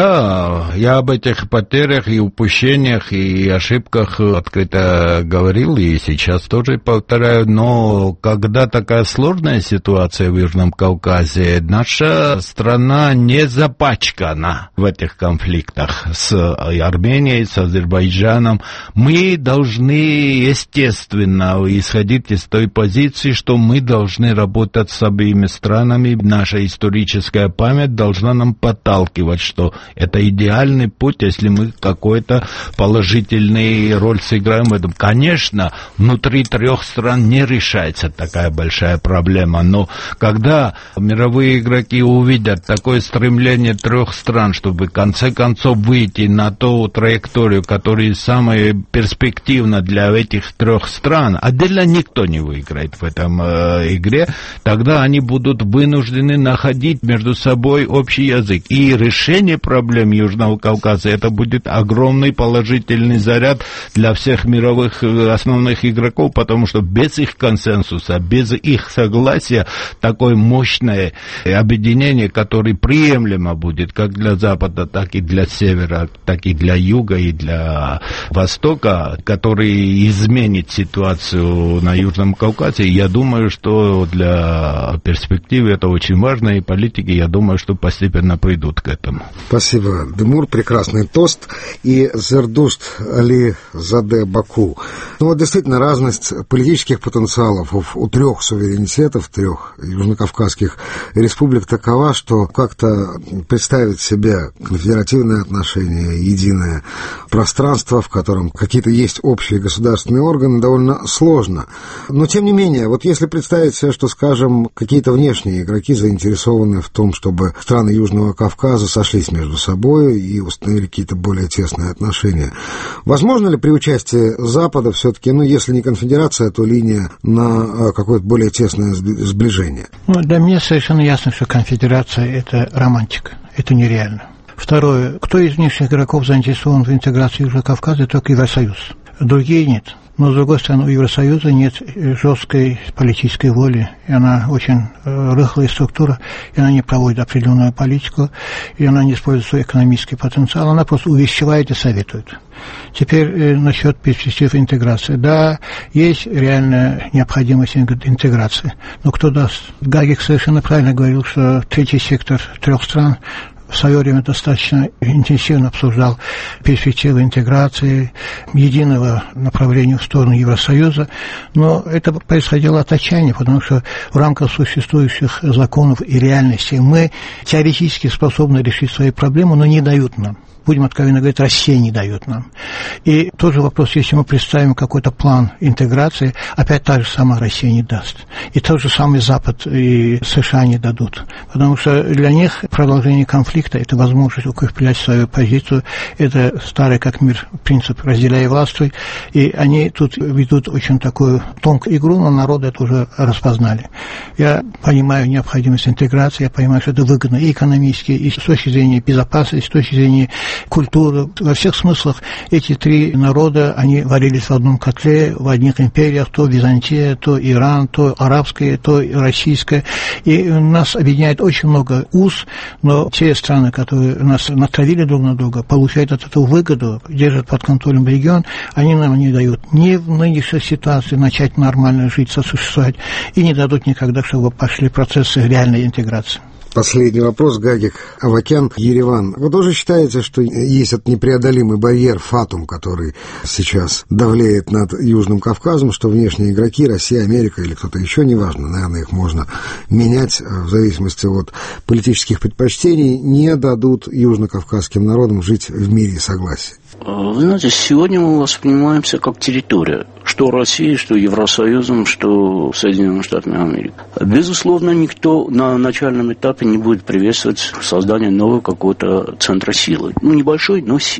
Да, я об этих потерях и упущениях и ошибках открыто говорил, и сейчас тоже повторяю, но когда такая сложная ситуация в Южном Кавказе, наша страна не запачкана в этих конфликтах с Арменией, с Азербайджаном. Мы должны, естественно, исходить из той позиции, что мы должны работать с обеими странами, наша историческая память должна нам подталкивать, что это идеальный путь, если мы какой-то положительный роль сыграем в этом. Конечно, внутри трех стран не решается такая большая проблема, но когда мировые игроки увидят такое стремление трех стран, чтобы в конце концов выйти на ту траекторию, которая самая перспективна для этих трех стран, отдельно никто не выиграет в этом э, игре, тогда они будут вынуждены находить между собой общий язык. И решение проблем Южного Кавказа, это будет огромный положительный заряд для всех мировых основных игроков, потому что без их консенсуса, без их согласия, такое мощное объединение, которое приемлемо будет как для Запада, так и для Севера, так и для Юга и для Востока, который изменит ситуацию на Южном Кавказе, я думаю, что для перспективы это очень важно, и политики, я думаю, что постепенно придут к этому. Спасибо, Демур, прекрасный тост. И Зердушт Али Заде Баку. Ну вот действительно разность политических потенциалов у, у трех суверенитетов, трех южнокавказских республик такова, что как-то представить себе конфедеративные отношения, единое пространство, в котором какие-то есть общие государственные органы, довольно сложно. Но тем не менее, вот если представить себе, что, скажем, какие-то внешние игроки заинтересованы в том, чтобы страны Южного Кавказа сошлись между собой и установили какие-то более тесные отношения. Возможно ли при участии Запада все-таки, ну, если не конфедерация, то линия на какое-то более тесное сближение? Ну, для меня совершенно ясно, что конфедерация – это романтика, это нереально. Второе, кто из внешних игроков заинтересован в интеграции Южного Кавказа, только Евросоюз. Другие нет. Но, с другой стороны, у Евросоюза нет жесткой политической воли, и она очень рыхлая структура, и она не проводит определенную политику, и она не использует свой экономический потенциал, она просто увещевает и советует. Теперь э, насчет перспектив интеграции. Да, есть реальная необходимость интеграции, но кто даст? Гагик совершенно правильно говорил, что третий сектор трех стран в свое время достаточно интенсивно обсуждал перспективы интеграции, единого направления в сторону Евросоюза, но это происходило от отчаяния, потому что в рамках существующих законов и реальности мы теоретически способны решить свои проблемы, но не дают нам. Будем откровенно говорить, Россия не дает нам. И тоже вопрос, если мы представим какой-то план интеграции, опять та же самая Россия не даст. И тот же самый Запад и США не дадут. Потому что для них продолжение конфликта – это возможность укреплять свою позицию. Это старый как мир принцип «разделяй и властвуй». И они тут ведут очень такую тонкую игру, но народы это уже распознали. Я понимаю необходимость интеграции, я понимаю, что это выгодно и экономически, и с точки зрения безопасности, с точки зрения культуры. Во всех смыслах эти три народа, они варились в одном котле, в одних империях, то Византия, то Иран, то арабская, то российская. И нас объединяет очень много уз, но те страны, которые нас натравили друг на друга, получают от этого выгоду, держат под контролем регион, они нам не дают ни в нынешней ситуации начать нормально жить, сосуществовать, и не дадут никогда, чтобы пошли процессы реальной интеграции. Последний вопрос, Гагик Авакян, Ереван. Вы тоже считаете, что есть этот непреодолимый барьер фатум, который сейчас давлеет над Южным Кавказом, что внешние игроки, Россия, Америка или кто-то еще, неважно, наверное, их можно менять в зависимости от политических предпочтений, не дадут южнокавказским народам жить в мире и согласии? Вы знаете, сегодня мы воспринимаемся как территория, что Россией, что Евросоюзом, что Соединенными Штатами Америки. Безусловно, никто на начальном этапе не будет приветствовать создание нового какого-то центра силы. Ну, небольшой, но силы.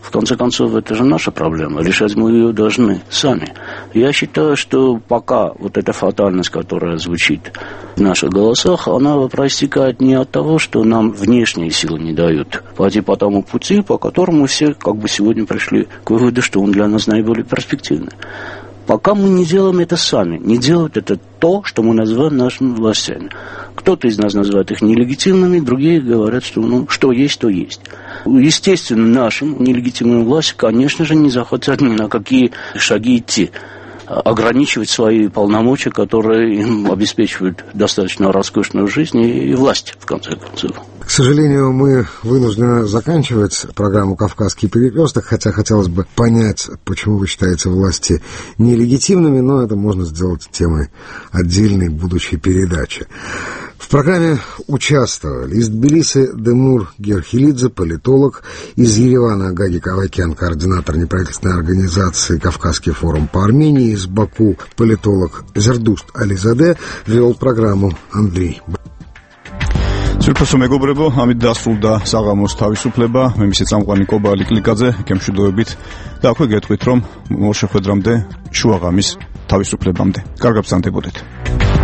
В конце концов, это же наша проблема. Решать мы ее должны сами. Я считаю, что пока вот эта фатальность, которая звучит в наших голосах, она проистекает не от того, что нам внешние силы не дают пойти по тому пути, по которому все как бы сегодня пришли к выводу, что он для нас наиболее перспективный. Пока мы не делаем это сами, не делают это то, что мы называем нашими властями. Кто-то из нас называет их нелегитимными, другие говорят, что ну, что есть, то есть. Естественно, нашим нелегитимным властям, конечно же, не захотят ни на какие шаги идти, ограничивать свои полномочия, которые им обеспечивают достаточно роскошную жизнь и власть, в конце концов. К сожалению, мы вынуждены заканчивать программу «Кавказский перекресток», хотя хотелось бы понять, почему вы считаете власти нелегитимными, но это можно сделать темой отдельной будущей передачи. В программе участвовали из Тбилиси Демур Герхилидзе, политолог, из Еревана Гаги Кавакян, координатор неправительственной организации «Кавказский форум по Армении», из Баку политолог Зердушт Ализаде, вел программу Андрей. Სულფასო მეგობრებო, ამით დასრულდა საღამოს თავისუფლება. მე მისი წამყვანი კობალი კლიკაძე, გემშვიდობებით და აქვე გეტყვით, რომ მორშეხვედრამდე შუაღამის თავისუფლებამდე. კარგად ბრძანდებოდეთ.